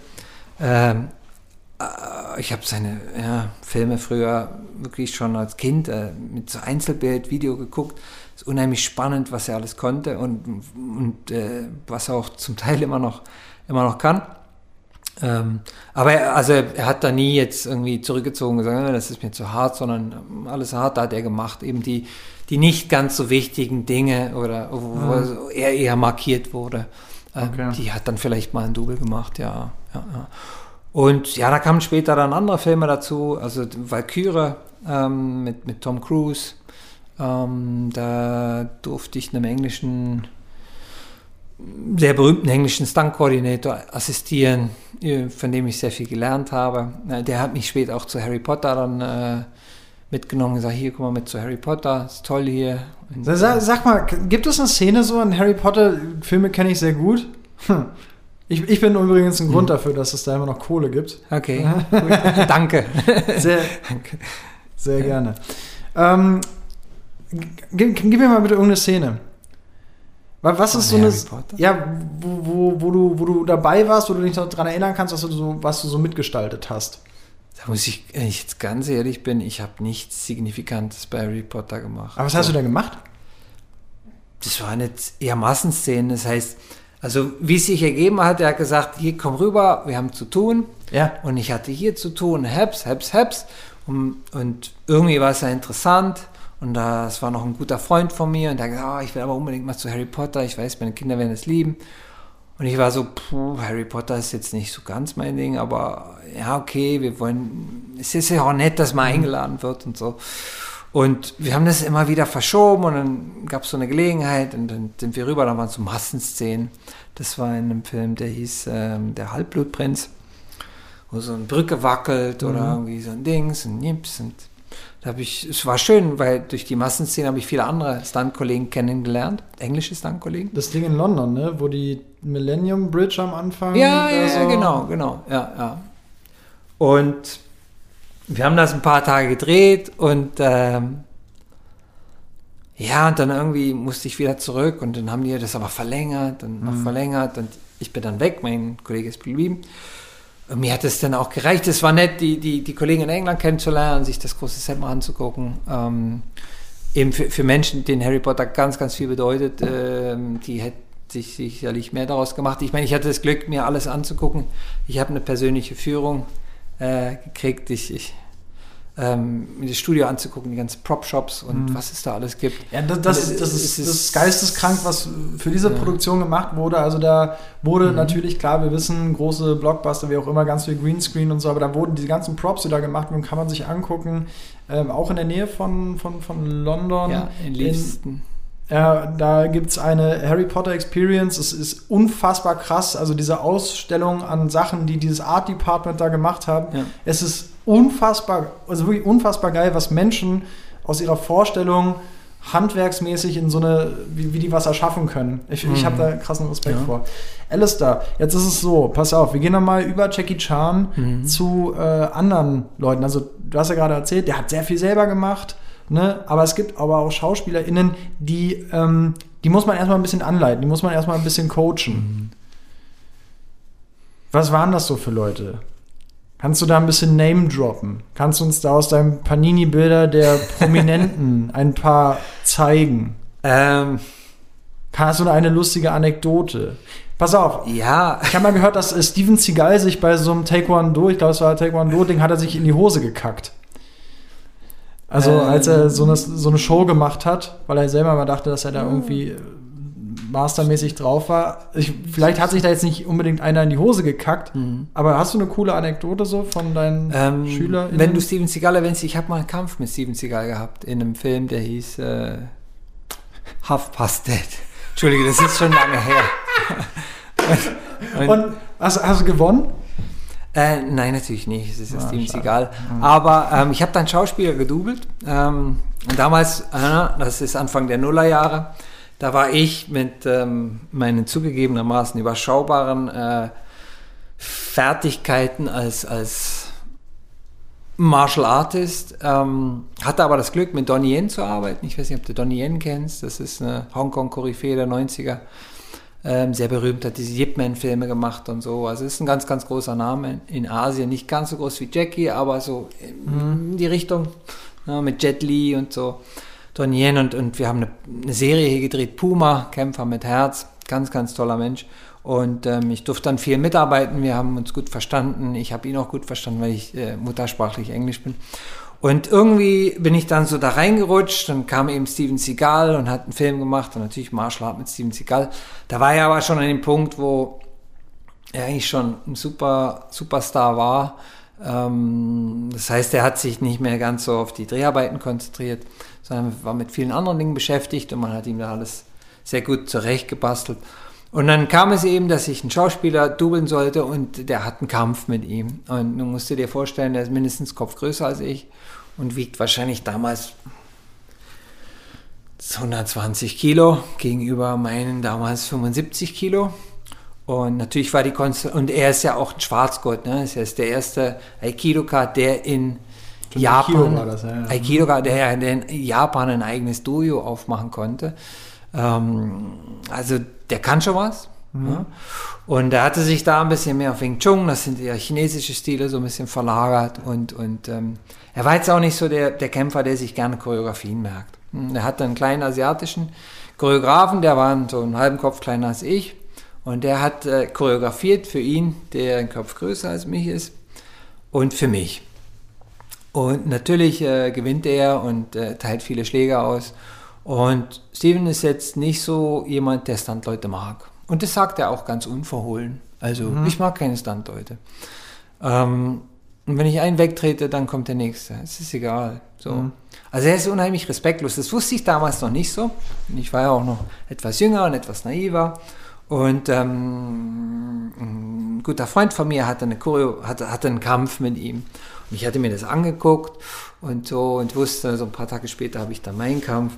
Ich habe seine Filme früher wirklich schon als Kind mit so Einzelbild-Video geguckt. Es ist unheimlich spannend, was er alles konnte und was er auch zum Teil immer noch kann. Aber er hat da nie jetzt irgendwie zurückgezogen und gesagt, das ist mir zu hart, sondern alles hart hat er gemacht. Eben die nicht ganz so wichtigen Dinge oder wo er eher markiert wurde. Die hat dann vielleicht mal ein Double gemacht, ja. Und ja, da kamen später dann andere Filme dazu, also Valkyrie mit Tom Cruise. Da durfte ich einem sehr berühmten englischen Stunt-Koordinator assistieren, von dem ich sehr viel gelernt habe. Der hat mich später auch zu Harry Potter dann mitgenommen und gesagt, hier, guck mal mit zu Harry Potter, ist toll hier. Und, sag mal, gibt es eine Szene so in Harry Potter, Filme kenne ich sehr gut. Ich bin übrigens ein Grund dafür, dass es da immer noch Kohle gibt. Okay, gut. Danke. Sehr gerne. Gib mir mal bitte irgendeine Szene. Was ist so eine, wo du dabei warst, wo du dich noch daran erinnern kannst, was du so mitgestaltet hast? Da muss ich, wenn ich jetzt ganz ehrlich bin, ich habe nichts Signifikantes bei Harry Potter gemacht. Aber was hast du denn gemacht? Das waren jetzt eher Massenszenen, das heißt, also wie es sich ergeben hat, er hat gesagt, hier komm rüber, wir haben zu tun. Ja. Und ich hatte hier zu tun, Heps. Und irgendwie war es ja interessant. Und das war noch ein guter Freund von mir. Und der hat gesagt, ich will aber unbedingt mal zu Harry Potter. Ich weiß, meine Kinder werden es lieben. Und ich war so, Harry Potter ist jetzt nicht so ganz mein Ding. Aber ja, okay, es ist ja auch nett, dass man eingeladen wird und so. Und wir haben das immer wieder verschoben und dann gab es so eine Gelegenheit und dann sind wir rüber, da waren so Massenszenen. Das war in einem Film, der hieß Der Halbblutprinz, wo so eine Brücke wackelt oder irgendwie so ein Dings, ein Nips. Und es war schön, weil durch die Massenszenen habe ich viele andere Stunt-Kollegen kennengelernt, englische Stunt-Kollegen. Das Ding in London, ne? Wo die Millennium Bridge am Anfang... Ja, genau. Ja. Und wir haben das ein paar Tage gedreht und und dann irgendwie musste ich wieder zurück und dann haben die das aber verlängert und noch verlängert und ich bin dann weg, mein Kollege ist geblieben. Und mir hat es dann auch gereicht. Es war nett, die Kollegen in England kennenzulernen, sich das große Set mal anzugucken. Eben für Menschen, denen Harry Potter ganz, ganz viel bedeutet, die hätten sich sicherlich mehr daraus gemacht. Ich meine, ich hatte das Glück, mir alles anzugucken. Ich habe eine persönliche Führung gekriegt, mir das Studio anzugucken, die ganzen Prop-Shops und was es da alles gibt. Ja, das ist geisteskrank, was für diese Produktion gemacht wurde. Also da wurde natürlich, klar, wir wissen, große Blockbuster, wie auch immer, ganz viel Greenscreen und so, aber da wurden die ganzen Props, die da gemacht wurden, kann man sich angucken. Auch in der Nähe von London. Ja, in Livingston. Da gibt es eine Harry Potter Experience. Es ist unfassbar krass. Also diese Ausstellung an Sachen, die dieses Art Department da gemacht haben. Ja. Es ist unfassbar, also wirklich unfassbar geil, was Menschen aus ihrer Vorstellung handwerksmäßig in so eine, wie die was erschaffen können. Ich habe da krassen Respekt vor. Alistair, jetzt ist es so, pass auf, wir gehen nochmal über Jackie Chan zu anderen Leuten. Also du hast ja gerade erzählt, der hat sehr viel selber gemacht. Ne? Aber es gibt aber auch SchauspielerInnen, die muss man erstmal ein bisschen anleiten, die muss man erstmal ein bisschen coachen. Was waren das so für Leute? Kannst du da ein bisschen Name droppen? Kannst du uns da aus deinem Panini-Bilder der Prominenten ein paar zeigen? Hast du eine lustige Anekdote? Pass auf. Ja. Ich habe mal gehört, dass Steven Seagal sich bei so einem Taekwondo, ich glaube, es war ein Taekwondo-Ding, hat er sich in die Hose gekackt. Also als er so eine Show gemacht hat, weil er selber mal dachte, dass er da irgendwie mastermäßig drauf war. Vielleicht hat sich da jetzt nicht unbedingt einer in die Hose gekackt, aber hast du eine coole Anekdote so von deinen SchülerInnen? Wenn du Steven Seagal erwähnst, ich habe mal einen Kampf mit Steven Seagal gehabt in einem Film, der hieß Half Past Dead. Entschuldige, das ist schon lange her. und hast du gewonnen? Nein, natürlich nicht. Es ist ja Steven Seagal. Aber ich habe dann Schauspieler gedoubelt. Und damals, das ist Anfang der Nullerjahre, da war ich mit meinen zugegebenermaßen überschaubaren Fertigkeiten als Martial Artist, hatte aber das Glück, mit Donnie Yen zu arbeiten. Ich weiß nicht, ob du Donnie Yen kennst. Das ist eine Hongkong-Koryphäe der 90er. Sehr berühmt, hat diese Yip Man-Filme gemacht und so. Also ist ein ganz, ganz großer Name in Asien. Nicht ganz so groß wie Jackie, aber so in die Richtung, mit Jet Li und so. Donnie Yen und wir haben eine Serie hier gedreht, Puma, Kämpfer mit Herz. Ganz, ganz toller Mensch. Und ich durfte dann viel mitarbeiten, wir haben uns gut verstanden, ich habe ihn auch gut verstanden, weil ich muttersprachlich Englisch bin. Und irgendwie bin ich dann so da reingerutscht, dann kam eben Steven Seagal und hat einen Film gemacht und natürlich Martial Art mit Steven Seagal. Da war er aber schon an dem Punkt, wo er eigentlich schon ein Superstar war. Das heißt, er hat sich nicht mehr ganz so auf die Dreharbeiten konzentriert, sondern war mit vielen anderen Dingen beschäftigt und man hat ihm da alles sehr gut zurechtgebastelt. Und dann kam es eben, dass ich einen Schauspieler dubeln sollte und der hat einen Kampf mit ihm. Und du musst dir vorstellen, der ist mindestens Kopf größer als ich und wiegt wahrscheinlich damals 120 Kilo gegenüber meinen damals 75 Kilo. Und natürlich war und er ist ja auch ein Schwarzgurt, ne? Er ist der erste Aikidoka, der in Japan, Aikidoka, der in Japan ein eigenes Dojo aufmachen konnte. Also der kann schon was. Ja. Und er hatte sich da ein bisschen mehr auf Wing Chun, das sind ja chinesische Stile, so ein bisschen verlagert. Und er war jetzt auch nicht so der Kämpfer, der sich gerne Choreografien merkt. Er hatte einen kleinen asiatischen Choreografen, der war so einen halben Kopf kleiner als ich. Und der hat choreografiert für ihn, der einen Kopf größer als mich ist, und für mich. Und natürlich gewinnt er und teilt viele Schläge aus. Und Steven ist jetzt nicht so jemand, der Stuntleute mag. Und das sagt er auch ganz unverhohlen. Also, ich mag keine Stuntleute. Und wenn ich einen wegtrete, dann kommt der nächste. Es ist egal. So. Also er ist unheimlich respektlos. Das wusste ich damals noch nicht so. Ich war ja auch noch etwas jünger und etwas naiver. Und ein guter Freund von mir hatte einen Kampf mit ihm. Und ich hatte mir das angeguckt und so und wusste, so ein paar Tage später habe ich dann meinen Kampf.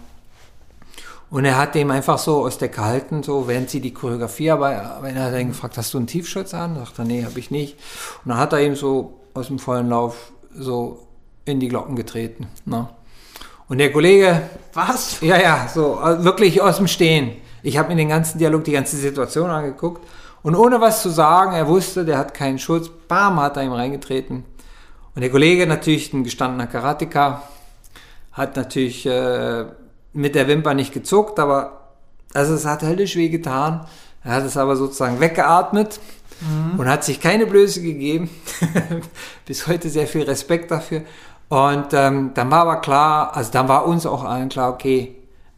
Und er hat dem einfach so aus der gehalten, so während sie die Choreografie, aber wenn er dann gefragt, hast du einen Tiefschutz an? Sagt er, nee, habe ich nicht. Und dann hat er ihm so aus dem vollen Lauf so in die Glocken getreten. Ne? Und der Kollege... Was? Ja, so wirklich aus dem Stehen. Ich habe mir den ganzen Dialog, die ganze Situation angeguckt und ohne was zu sagen, er wusste, der hat keinen Schutz, bam, hat er ihm reingetreten. Und der Kollege, natürlich ein gestandener Karateka, hat natürlich... mit der Wimper nicht gezuckt, aber also es hat höllisch weh getan. Er hat es aber sozusagen weggeatmet und hat sich keine Blöße gegeben. Bis heute sehr viel Respekt dafür. Und dann war aber klar, also dann war uns auch allen klar, okay,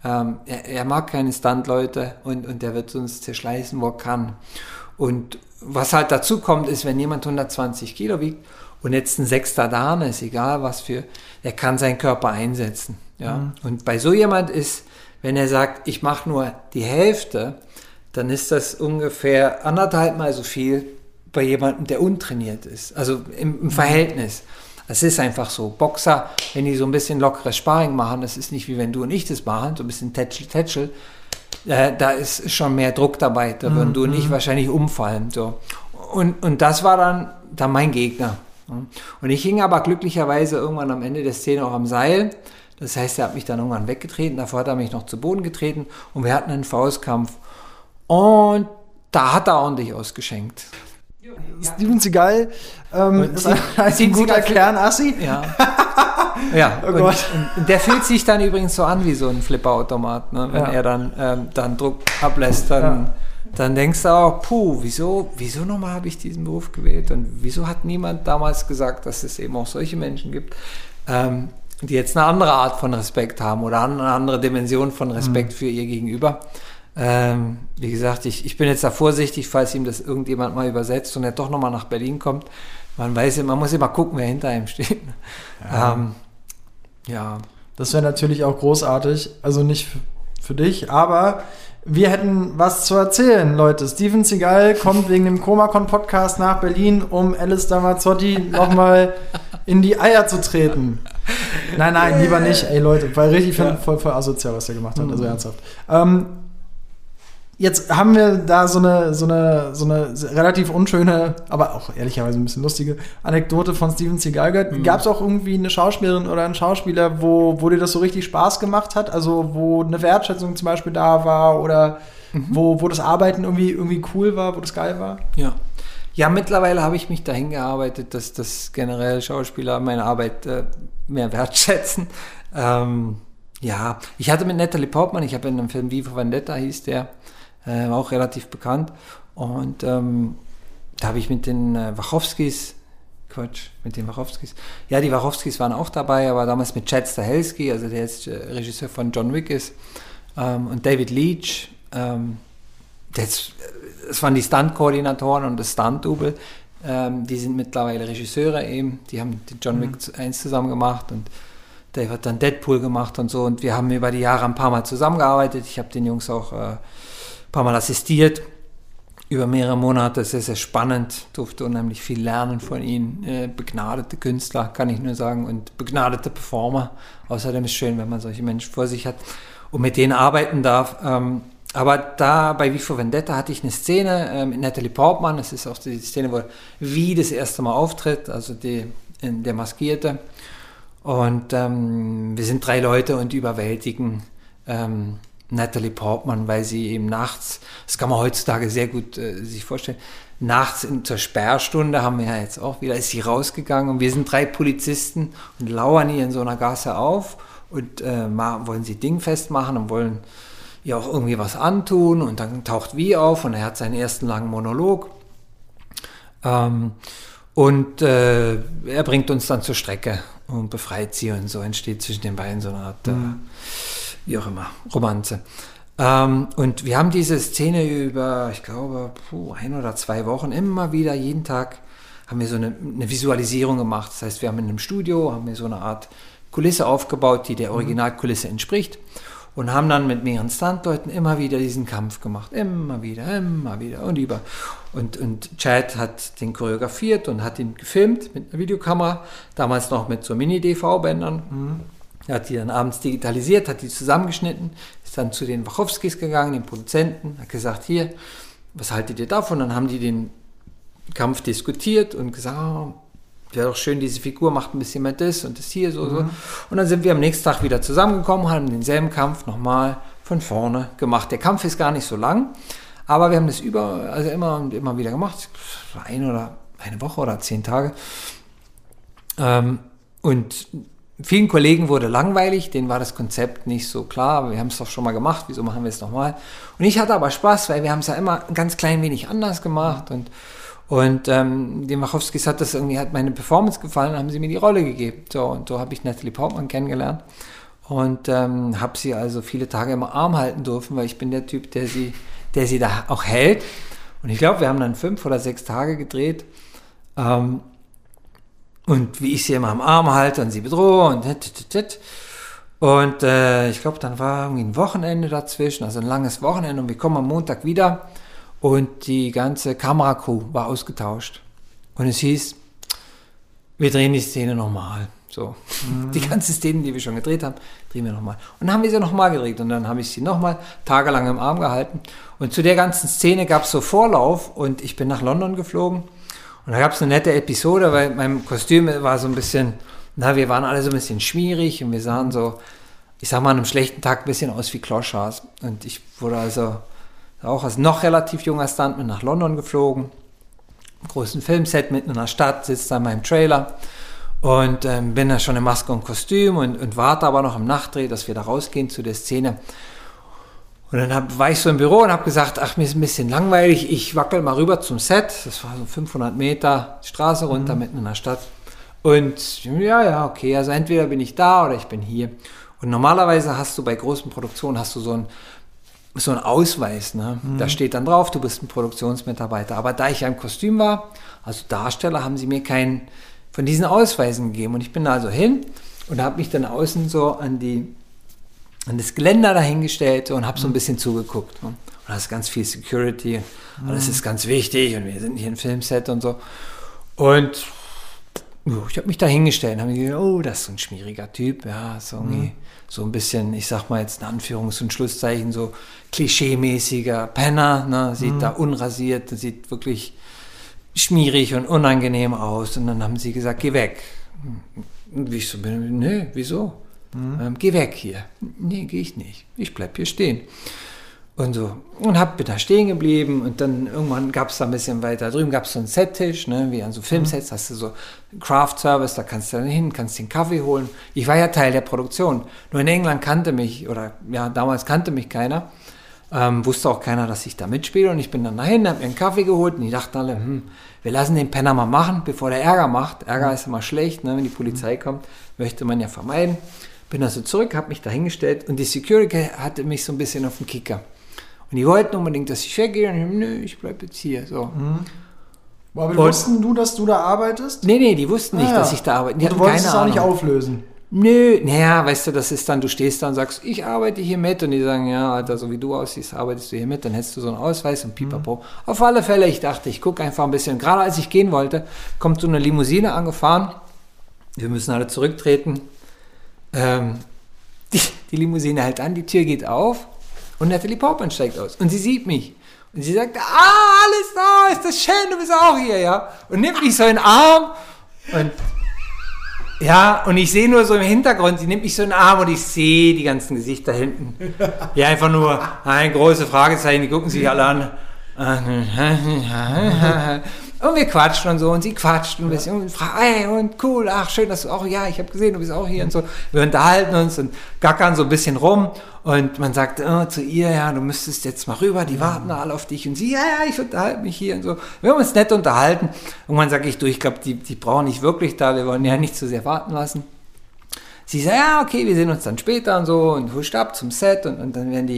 er mag keine Stuntleute und der wird uns zerschleißen, wo er kann. Und was halt dazu kommt, ist, wenn jemand 120 Kilo wiegt und jetzt ein 6. Dan ist, egal was für, der kann seinen Körper einsetzen. Ja? Und bei so jemand ist, wenn er sagt, ich mache nur die Hälfte, dann ist das ungefähr 1,5 Mal so viel bei jemandem, der untrainiert ist. Also im Verhältnis. Es ist einfach so. Boxer, wenn die so ein bisschen lockeres Sparring machen, das ist nicht wie wenn du und ich das machen, so ein bisschen Tätschel, da ist schon mehr Druck dabei. Da würden du und ich wahrscheinlich umfallen. So. Und das war dann mein Gegner. Und ich hing aber glücklicherweise irgendwann am Ende der Szene auch am Seil. Das heißt, er hat mich dann irgendwann weggetreten. Davor hat er mich noch zu Boden getreten und wir hatten einen Faustkampf. Und da hat er ordentlich ausgeschenkt. Steven Seagal ist ein guter Kernassi. Ja. Ja, oh Gott. Und der fühlt sich dann übrigens so an wie so ein Flipperautomat. Ne? Wenn er dann Druck ablässt, dann denkst du auch, wieso nochmal habe ich diesen Beruf gewählt? Und wieso hat niemand damals gesagt, dass es eben auch solche Menschen gibt, die jetzt eine andere Art von Respekt haben oder eine andere Dimension von Respekt für ihr Gegenüber. Wie gesagt, ich bin jetzt da vorsichtig, falls ihm das irgendjemand mal übersetzt und er doch nochmal nach Berlin kommt. Man muss immer gucken, wer hinter ihm steht. Ja. Das wäre natürlich auch großartig, also nicht für dich, aber wir hätten was zu erzählen, Leute. Steven Seagal kommt wegen dem ChromaCon-Podcast nach Berlin, um Alistair Mazzotti nochmal in die Eier zu treten. Nein, lieber nicht. Ey, Leute, weil richtig voll asozial, was der gemacht hat, also ernsthaft. Jetzt haben wir da so eine relativ unschöne, aber auch ehrlicherweise ein bisschen lustige Anekdote von Steven Seagal gehört. Gab es auch irgendwie eine Schauspielerin oder einen Schauspieler, wo dir das so richtig Spaß gemacht hat? Also wo eine Wertschätzung zum Beispiel da war oder wo das Arbeiten irgendwie cool war, wo das geil war? Ja, mittlerweile habe ich mich dahin gearbeitet, dass das generell Schauspieler meine Arbeit mehr wertschätzen. Ja, ich hatte mit Natalie Portman, ich habe in einem Film V for Vendetta hieß der, war auch relativ bekannt. Und da habe ich mit den Wachowskis, ja, die Wachowskis waren auch dabei, aber damals mit Chad Stahelski, also der jetzt Regisseur von John Wick ist, und David Leitch, das waren die Stunt-Koordinatoren und das Stunt-Double, die sind mittlerweile Regisseure eben, die haben den John Wick 1 zusammen gemacht und Dave hat dann Deadpool gemacht und so und wir haben über die Jahre ein paar Mal zusammengearbeitet, ich habe den Jungs auch ein paar Mal assistiert, über mehrere Monate, sehr, sehr spannend, durfte unheimlich viel lernen von ihnen, begnadete Künstler, kann ich nur sagen, und begnadete Performer, außerdem ist es schön, wenn man solche Menschen vor sich hat und mit denen arbeiten darf. Aber da bei V for Vendetta hatte ich eine Szene mit Natalie Portman, das ist auch die Szene, wo Wie das erste Mal auftritt, also der Maskierte. Und wir sind 3 Leute und überwältigen Natalie Portman, weil sie eben nachts, das kann man heutzutage sehr gut sich vorstellen, nachts zur Sperrstunde haben wir ja jetzt auch wieder, ist sie rausgegangen und wir sind 3 Polizisten und lauern ihr in so einer Gasse auf und wollen sie dingfest machen und wollen ihr auch irgendwie was antun und dann taucht Wie auf und er hat seinen ersten langen Monolog und er bringt uns dann zur Strecke und befreit sie und so entsteht zwischen den beiden so eine Art, wie auch immer, Romanze. Und wir haben diese Szene über, ich glaube, 1 oder 2 Wochen immer wieder, jeden Tag haben wir so eine Visualisierung gemacht. Das heißt, wir haben in einem Studio, haben wir so eine Art Kulisse aufgebaut, die der Originalkulisse entspricht. Und haben dann mit mehreren Stuntleuten immer wieder diesen Kampf gemacht. Immer wieder und über. Und Chad hat den choreografiert und hat ihn gefilmt mit einer Videokamera. Damals noch mit so Mini-DV-Bändern. Er hat die dann abends digitalisiert, hat die zusammengeschnitten, ist dann zu den Wachowskis gegangen, den Produzenten, hat gesagt, hier, was haltet ihr davon? Dann haben die den Kampf diskutiert und gesagt, wäre doch schön, diese Figur macht ein bisschen mehr das und das hier, so. Und dann sind wir am nächsten Tag wieder zusammengekommen, haben denselben Kampf nochmal von vorne gemacht. Der Kampf ist gar nicht so lang, aber wir haben das immer und immer wieder gemacht. Eine Woche oder 10 Tage. Und vielen Kollegen wurde langweilig, denen war das Konzept nicht so klar, aber wir haben es doch schon mal gemacht, wieso machen wir es nochmal? Und ich hatte aber Spaß, weil wir haben es ja immer ein ganz klein wenig anders gemacht und den Wachowskis hat meine Performance gefallen, haben sie mir die Rolle gegeben. So, und so habe ich Natalie Portman kennengelernt und habe sie also viele Tage im Arm halten dürfen, weil ich bin der Typ, der sie da auch hält. Und ich glaube, wir haben dann 5 oder 6 Tage gedreht. Und wie ich sie immer am Arm halte und sie bedrohe und ich glaube, dann war irgendwie ein Wochenende dazwischen, also ein langes Wochenende und wir kommen am Montag wieder. Und die ganze Kameracrew war ausgetauscht. Und es hieß, wir drehen die Szene nochmal. So. Die ganze Szene, die wir schon gedreht haben, drehen wir nochmal. Und dann haben wir sie nochmal gedreht. Und dann habe ich sie nochmal tagelang im Arm gehalten. Und zu der ganzen Szene gab es so Vorlauf. Und ich bin nach London geflogen. Und da gab es eine nette Episode, weil mein Kostüm war so ein bisschen, wir waren alle so ein bisschen schmierig. Und wir sahen so, ich sag mal, an einem schlechten Tag ein bisschen aus wie Kloschars. Und ich wurde also auch als noch relativ junger Stuntman nach London geflogen, im großen Filmset mitten in der Stadt, sitze da in meinem Trailer und bin da schon in Maske und Kostüm und warte aber noch im Nachtdreh, dass wir da rausgehen zu der Szene. Und dann war ich so im Büro und habe gesagt, mir ist ein bisschen langweilig, ich wackel mal rüber zum Set, das war so 500 Meter Straße runter mitten in der Stadt und ja, okay, also entweder bin ich da oder ich bin hier. Und normalerweise hast du bei großen Produktionen so ein Ausweis, ne? Da steht dann drauf, du bist ein Produktionsmitarbeiter. Aber da ich ja im Kostüm war, also Darsteller, haben sie mir keinen von diesen Ausweisen gegeben. Und ich bin da also hin und habe mich dann außen so an das Geländer dahingestellt und habe so ein bisschen zugeguckt. Ne? Und da ist ganz viel Security und das ist ganz wichtig und wir sind hier im Filmset und so. Und ich habe mich da hingestellt und habe gedacht, oh, das ist so ein schmieriger Typ, ja, so irgendwie so ein bisschen, ich sag mal jetzt in Anführungs- und Schlusszeichen, so klischeemäßiger Penner, ne, sieht da unrasiert, sieht wirklich schmierig und unangenehm aus. Und dann haben sie gesagt, geh weg. Und ich so, nee, wieso? Geh weg hier. Nee, gehe ich nicht. Ich bleib hier stehen. Und so. Und bin da stehen geblieben und dann irgendwann gab es da ein bisschen weiter drüben, gab es so einen Settisch, ne, wie an so Filmsets, hast du so Craft Service, da kannst du dann hin, kannst den Kaffee holen. Ich war ja Teil der Produktion. Nur in England damals kannte mich keiner. Wusste auch keiner, dass ich da mitspiele und ich bin dann dahin, habe mir einen Kaffee geholt und die dachten alle, wir lassen den Penner mal machen, bevor der Ärger macht. Ärger ist immer schlecht, ne, wenn die Polizei kommt, möchte man ja vermeiden. Bin also zurück, habe mich da hingestellt und die Security hatte mich so ein bisschen auf den Kicker. Und die wollten unbedingt, dass ich weggehe und ich, nö, ich bleib jetzt hier. So. Aber wussten du, dass du da arbeitest? Nee, die wussten nicht, dass ich da arbeite. Die und du wolltest es auch nicht auflösen? Nö, naja, weißt du, das ist dann, du stehst da und sagst, ich arbeite hier mit und die sagen, ja, Alter, so wie du aussiehst, arbeitest du hier mit, dann hättest du so einen Ausweis und pipapo. Auf alle Fälle, ich dachte, ich gucke einfach ein bisschen. Gerade als ich gehen wollte, kommt so eine Limousine angefahren, wir müssen alle zurücktreten, die Limousine hält an, die Tür geht auf und Natalie Portman steigt aus und sie sieht mich. Und sie sagt, alles da, ist das schön, du bist auch hier, ja. Und nimmt mich so in den Arm und ich sehe nur so im Hintergrund, sie nimmt mich so in den Arm und ich sehe die ganzen Gesichter hinten. Ja, einfach nur ein großes Fragezeichen, die gucken sich alle an. Und wir quatschen und so und sie quatscht ein bisschen und fragt, ey, und cool, ach schön, dass du auch, ja, ich habe gesehen, du bist auch hier und so. Wir unterhalten uns und gackern so ein bisschen rum und man sagt zu ihr, ja, du müsstest jetzt mal rüber, die warten da alle auf dich und sie, ja, ich unterhalte mich hier und so. Wir haben uns nett unterhalten. Irgendwann sage ich, ich glaube, die brauchen nicht wirklich da, wir wollen ja nicht zu sehr warten lassen. Sie sagt, ja, okay, wir sehen uns dann später und so und huscht ab zum Set und dann werden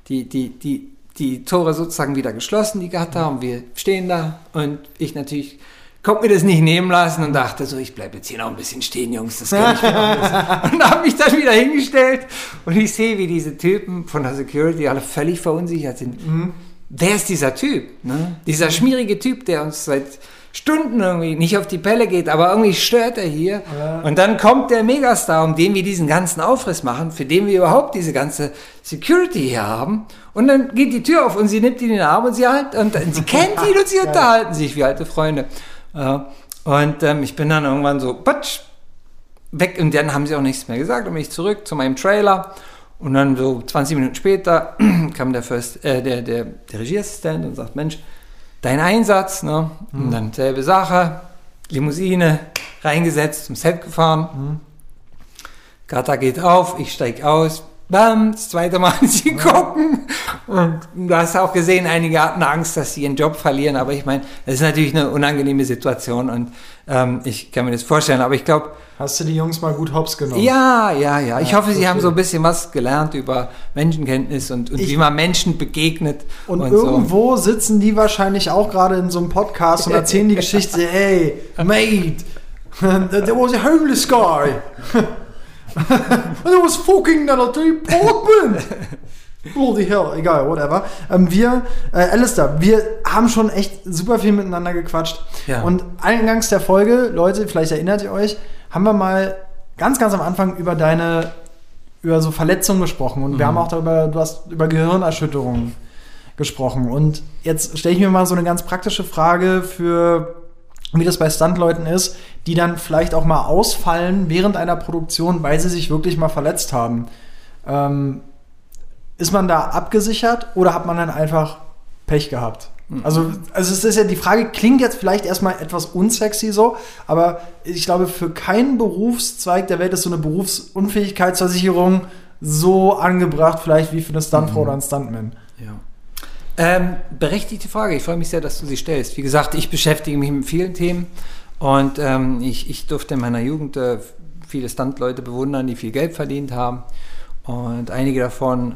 die Tore sozusagen wieder geschlossen, die Gatter, und wir stehen da und ich natürlich konnte mir das nicht nehmen lassen und dachte so, ich bleibe jetzt hier noch ein bisschen stehen, Jungs, das kann ich mir noch und habe mich dann wieder hingestellt und ich sehe, wie diese Typen von der Security alle völlig verunsichert sind. Wer ist dieser Typ? Ne? Dieser schmierige Typ, der uns seit Stunden irgendwie nicht auf die Pelle geht, aber irgendwie stört er hier. Ja. Und dann kommt der Megastar, um den wir diesen ganzen Aufriss machen, für den wir überhaupt diese ganze Security hier haben. Und dann geht die Tür auf und sie nimmt ihn in den Arm und sie kennt ihn und sie unterhalten sich wie alte Freunde. Und ich bin dann irgendwann so, patsch, weg. Und dann haben sie auch nichts mehr gesagt. Dann bin ich zurück zu meinem Trailer. Und dann so 20 Minuten später kam der Regieassistent und sagt, Mensch, dein Einsatz, ne? Und dann selbe Sache, Limousine, reingesetzt, zum Set gefahren. Gatter geht auf, ich steig aus, bam, das zweite Mal sie gucken. Und du hast auch gesehen, einige hatten Angst, dass sie ihren Job verlieren, aber ich meine, das ist natürlich eine unangenehme Situation und ich kann mir das vorstellen, aber ich glaube... Hast du die Jungs mal gut hops genommen? Ja. Ich hoffe, sie haben so ein bisschen was gelernt über Menschenkenntnis und wie man Menschen begegnet. Und irgendwo so sitzen die wahrscheinlich auch gerade in so einem Podcast und erzählen die Geschichte, hey, mate, there was a homeless guy. And there was fucking Natalie Portman. Bloody hell, egal, whatever. Alistair, wir haben schon echt super viel miteinander gequatscht. Ja. Und eingangs der Folge, Leute, vielleicht erinnert ihr euch, haben wir mal ganz, ganz am Anfang über so Verletzungen gesprochen. Und wir haben auch du hast über Gehirnerschütterungen gesprochen. Und jetzt stelle ich mir mal so eine ganz praktische Frage wie das bei Stuntleuten ist, die dann vielleicht auch mal ausfallen während einer Produktion, weil sie sich wirklich mal verletzt haben. Ist man da abgesichert oder hat man dann einfach Pech gehabt? Also es ist ja, die Frage klingt jetzt vielleicht erstmal etwas unsexy so, aber ich glaube, für keinen Berufszweig der Welt ist so eine Berufsunfähigkeitsversicherung so angebracht, vielleicht wie für eine Stuntfrau oder einen Stuntman. Ja. Berechtigte Frage, ich freue mich sehr, dass du sie stellst. Wie gesagt, ich beschäftige mich mit vielen Themen und ich durfte in meiner Jugend viele Stuntleute bewundern, die viel Geld verdient haben. Und einige davon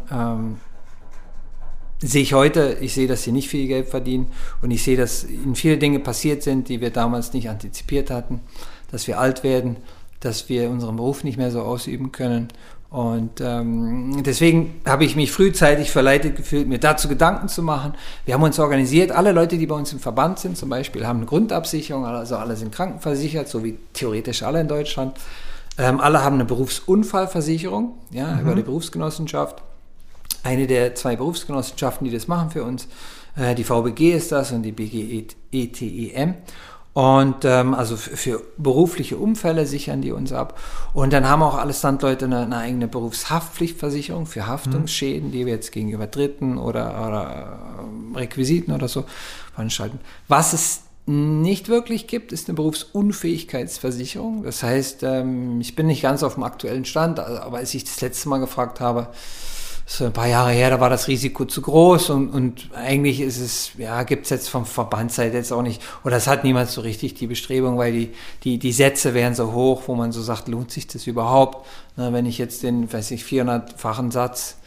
sehe ich heute, ich sehe, dass sie nicht viel Geld verdienen und ich sehe, dass ihnen viele Dinge passiert sind, die wir damals nicht antizipiert hatten, dass wir alt werden, dass wir unseren Beruf nicht mehr so ausüben können Und deswegen habe ich mich frühzeitig verleitet gefühlt, mir dazu Gedanken zu machen. Wir haben uns organisiert, alle Leute, die bei uns im Verband sind zum Beispiel, haben eine Grundabsicherung, also alle sind krankenversichert, so wie theoretisch alle in Deutschland. Alle haben eine Berufsunfallversicherung, ja, über die Berufsgenossenschaft. Eine der 2 Berufsgenossenschaften, die das machen für uns, die VBG ist das und die BGETEM. Und also für berufliche Unfälle sichern die uns ab. Und dann haben auch alle Standleute eine eigene Berufshaftpflichtversicherung für Haftungsschäden, die wir jetzt gegenüber Dritten oder Requisiten oder so veranstalten. Was es nicht wirklich gibt, ist eine Berufsunfähigkeitsversicherung. Das heißt, ich bin nicht ganz auf dem aktuellen Stand, aber als ich das letzte Mal gefragt habe, so ein paar Jahre her, da war das Risiko zu groß und eigentlich ist es, ja, gibt's jetzt vom Verbandsseite jetzt auch nicht, oder es hat niemand so richtig die Bestrebung, weil die Sätze wären so hoch, wo man so sagt, lohnt sich das überhaupt? Na, wenn ich jetzt den, 400-fachen Satz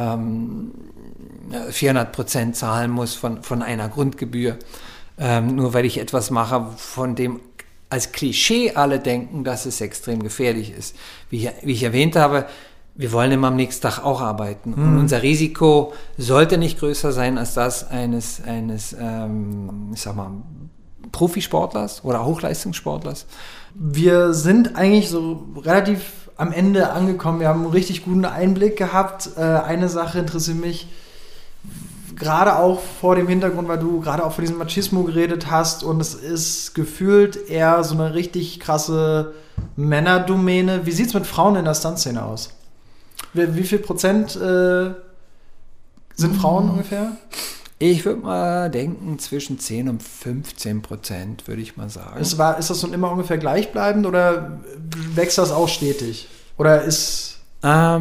400% zahlen muss von einer Grundgebühr, nur weil ich etwas mache, von dem als Klischee alle denken, dass es extrem gefährlich ist. Wie ich erwähnt habe, wir wollen immer am nächsten Tag auch arbeiten. Und unser Risiko sollte nicht größer sein als das eines ich sag mal, Profisportlers oder Hochleistungssportlers. Wir sind eigentlich so relativ am Ende angekommen. Wir haben einen richtig guten Einblick gehabt. Eine Sache interessiert mich, gerade auch vor dem Hintergrund, weil du gerade auch von diesem Machismo geredet hast und es ist gefühlt eher so eine richtig krasse Männerdomäne. Wie sieht es mit Frauen in der Stuntszene aus? Wie viel Prozent sind Frauen ungefähr? Ich würde mal denken, zwischen 10 und 15%, würde ich mal sagen. Ist das so immer ungefähr gleichbleibend oder wächst das auch stetig? Oder ist... Ja,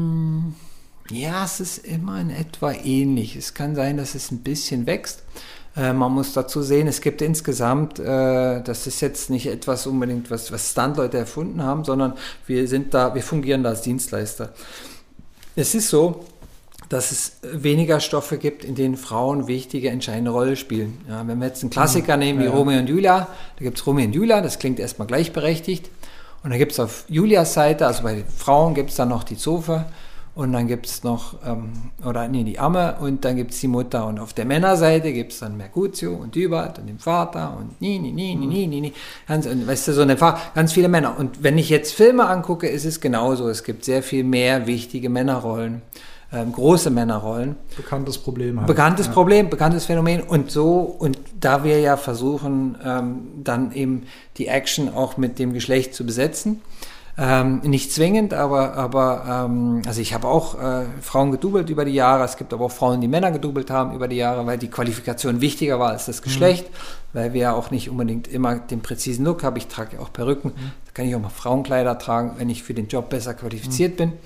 es ist immer in etwa ähnlich. Es kann sein, dass es ein bisschen wächst. Man muss dazu sehen, es gibt insgesamt, das ist jetzt nicht etwas unbedingt, was Stuntleute erfunden haben, sondern wir fungieren da als Dienstleister. Es ist so, dass es weniger Stoffe gibt, in denen Frauen wichtige, entscheidende Rolle spielen. Ja, wenn wir jetzt einen Klassiker nehmen wie Romeo und Julia, da gibt es Romeo und Julia, das klingt erstmal gleichberechtigt. Und dann gibt es auf Julias Seite, also bei den Frauen gibt es dann noch die Zofe. Und dann gibt es noch, die Amme und dann gibt es die Mutter. Und auf der Männerseite gibt es dann Mercutio und Dybert und den Vater und weißt du, so ganz viele Männer. Und wenn ich jetzt Filme angucke, ist es genauso. Es gibt sehr viel mehr wichtige Männerrollen, große Männerrollen. Bekanntes Problem. Halt. Problem, bekanntes Phänomen. Und da wir ja versuchen, dann eben die Action auch mit dem Geschlecht zu besetzen, nicht zwingend, aber also ich habe auch Frauen gedoubelt über die Jahre. Es gibt aber auch Frauen, die Männer gedoubelt haben über die Jahre, weil die Qualifikation wichtiger war als das Geschlecht, weil wir ja auch nicht unbedingt immer den präzisen Look haben. Ich trage ja auch Perücken, da kann ich auch mal Frauenkleider tragen, wenn ich für den Job besser qualifiziert bin.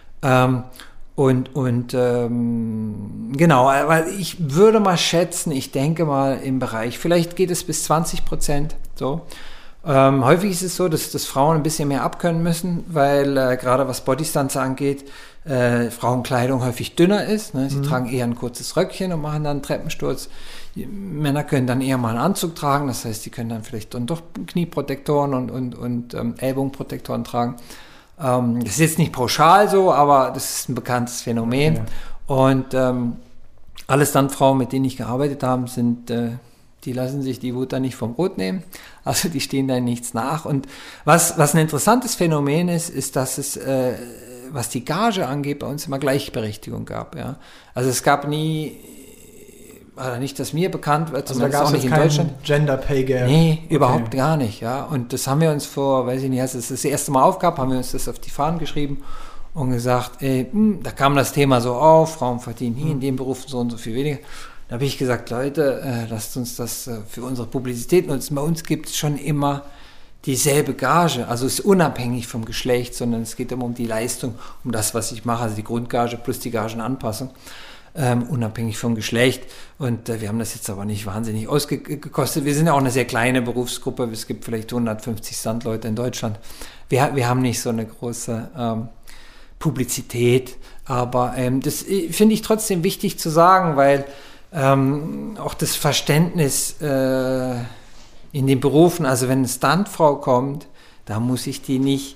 Genau, weil ich würde mal schätzen, ich denke mal im Bereich, vielleicht geht es bis 20%, so. Häufig ist es so, dass Frauen ein bisschen mehr abkönnen müssen, weil gerade was Bodystunts angeht, Frauenkleidung häufig dünner ist. Ne? Sie tragen eher ein kurzes Röckchen und machen dann einen Treppensturz. Die Männer können dann eher mal einen Anzug tragen, das heißt, die können dann vielleicht dann doch Knieprotektoren und Ellbogenprotektoren tragen. Das ist jetzt nicht pauschal so, aber das ist ein bekanntes Phänomen. Okay. Und alle Stuntfrauen, mit denen ich gearbeitet habe, die lassen sich die Butter nicht vom Brot nehmen. Also die stehen da nichts nach. Und was ein interessantes Phänomen ist, dass es, was die Gage angeht, bei uns immer Gleichberechtigung gab. Ja? Also es gab nie, oder nicht, dass mir bekannt wird, also da gab es auch nicht in Deutschland. Gender Pay Gap. Nee, überhaupt gar nicht. Ja? Und das haben wir uns als es das erste Mal aufgab, haben wir uns das auf die Fahnen geschrieben und gesagt, da kam das Thema so auf, Frauen verdienen hier in dem Beruf so und so viel weniger. Da habe ich gesagt, Leute, lasst uns das für unsere Publizität nutzen. Bei uns gibt es schon immer dieselbe Gage. Also es ist unabhängig vom Geschlecht, sondern es geht immer um die Leistung, um das, was ich mache, also die Grundgage plus die Gagenanpassung, unabhängig vom Geschlecht. Und wir haben das jetzt aber nicht wahnsinnig ausgekostet. Wir sind ja auch eine sehr kleine Berufsgruppe. Es gibt vielleicht 150 Stuntleute in Deutschland. Wir haben nicht so eine große Publizität. Aber das finde ich trotzdem wichtig zu sagen, weil auch das Verständnis in den Berufen, also wenn eine Stuntfrau kommt, da muss ich die nicht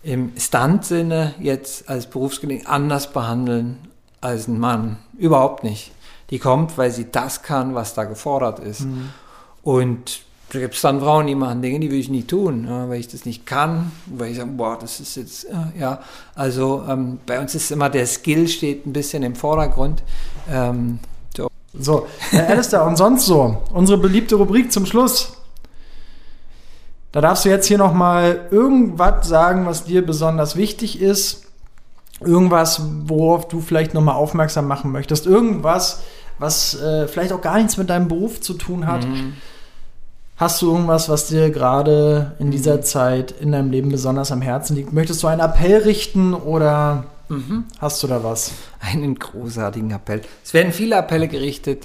im Stunt-Sinne jetzt als Berufskollegen anders behandeln als ein Mann. Überhaupt nicht. Die kommt, weil sie das kann, was da gefordert ist. Und da gibt es dann Frauen, die machen Dinge, die will ich nie tun, weil ich das nicht kann, weil ich sage, boah, das ist jetzt, ja. Also bei uns ist immer der Skill steht ein bisschen im Vordergrund. So, Herr Alistair, und sonst so, unsere beliebte Rubrik zum Schluss. Da darfst du jetzt hier nochmal irgendwas sagen, was dir besonders wichtig ist. Irgendwas, worauf du vielleicht nochmal aufmerksam machen möchtest. Irgendwas, was vielleicht auch gar nichts mit deinem Beruf zu tun hat. Hast du irgendwas, was dir gerade in dieser Zeit in deinem Leben besonders am Herzen liegt? Möchtest du einen Appell richten oder hast du da was? Einen großartigen Appell. Es werden viele Appelle gerichtet.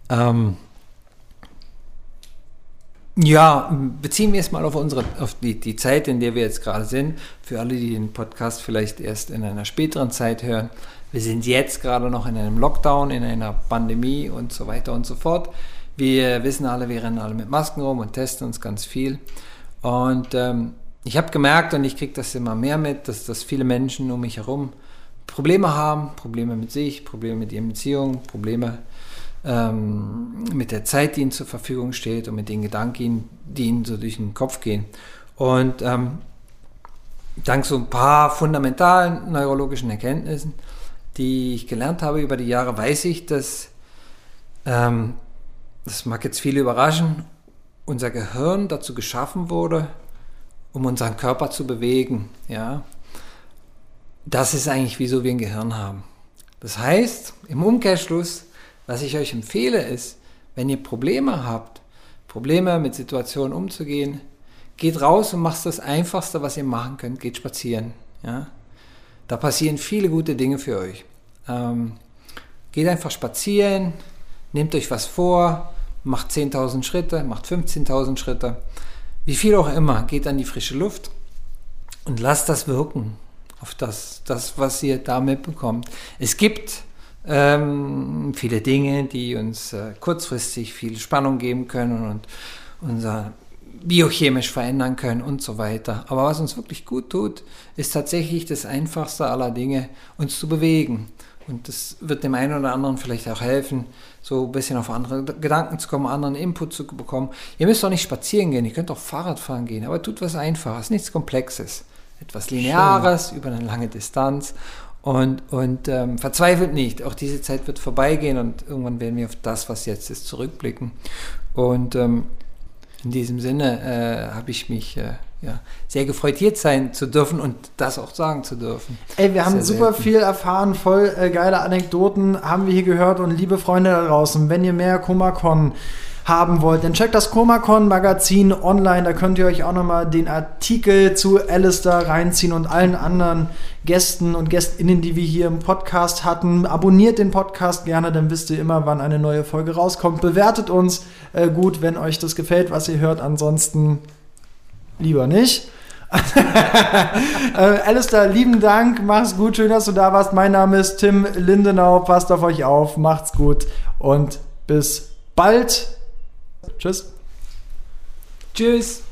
Ja, beziehen wir es mal auf die Zeit, in der wir jetzt gerade sind. Für alle, die den Podcast vielleicht erst in einer späteren Zeit hören. Wir sind jetzt gerade noch in einem Lockdown, in einer Pandemie und so weiter und so fort. Wir wissen alle, wir rennen alle mit Masken rum und testen uns ganz viel. Und ich habe gemerkt, und ich kriege das immer mehr mit, dass viele Menschen um mich herum Probleme haben, Probleme mit sich, Probleme mit ihren Beziehungen, Probleme mit der Zeit, die ihnen zur Verfügung steht und mit den Gedanken, die ihnen so durch den Kopf gehen. Und dank so ein paar fundamentalen neurologischen Erkenntnissen, die ich gelernt habe über die Jahre, weiß ich, dass das mag jetzt viele überraschen, unser Gehirn dazu geschaffen wurde, um unseren Körper zu bewegen. Ja? Das ist eigentlich, wieso wir ein Gehirn haben. Das heißt, im Umkehrschluss, was ich euch empfehle, ist, wenn ihr Probleme habt, Probleme mit Situationen umzugehen, geht raus und macht das Einfachste, was ihr machen könnt, geht spazieren. Ja? Da passieren viele gute Dinge für euch. Geht einfach spazieren, nehmt euch was vor, macht 10.000 Schritte, macht 15.000 Schritte, wie viel auch immer, geht an die frische Luft und lasst das wirken auf das was ihr da mitbekommt. Es gibt viele Dinge, die uns kurzfristig viel Spannung geben können und unser biochemisch verändern können und so weiter. Aber was uns wirklich gut tut, ist tatsächlich das Einfachste aller Dinge, uns zu bewegen. Und das wird dem einen oder anderen vielleicht auch helfen, so ein bisschen auf andere Gedanken zu kommen, anderen Input zu bekommen. Ihr müsst doch nicht spazieren gehen, ihr könnt auch Fahrrad fahren gehen, aber tut was Einfaches, nichts Komplexes. Etwas Lineares über eine lange Distanz und verzweifelt nicht. Auch diese Zeit wird vorbeigehen und irgendwann werden wir auf das, was jetzt ist, zurückblicken. Und in diesem Sinne habe ich mich sehr gefreut, hier sein zu dürfen und das auch sagen zu dürfen. Ey, wir haben super viel erfahren, voll geile Anekdoten haben wir hier gehört und liebe Freunde da draußen, wenn ihr mehr Komacon haben wollt, dann checkt das Komacon Magazin online, da könnt ihr euch auch nochmal den Artikel zu Alistair reinziehen und allen anderen Gästen und Gästinnen, die wir hier im Podcast hatten. Abonniert den Podcast gerne, dann wisst ihr immer, wann eine neue Folge rauskommt. Bewertet uns gut, wenn euch das gefällt, was ihr hört, ansonsten lieber nicht. Alistair, lieben Dank, mach's gut, schön, dass du da warst. Mein Name ist Tim Lindenau, passt auf euch auf, macht's gut und bis bald. Tschüss. Tschüss.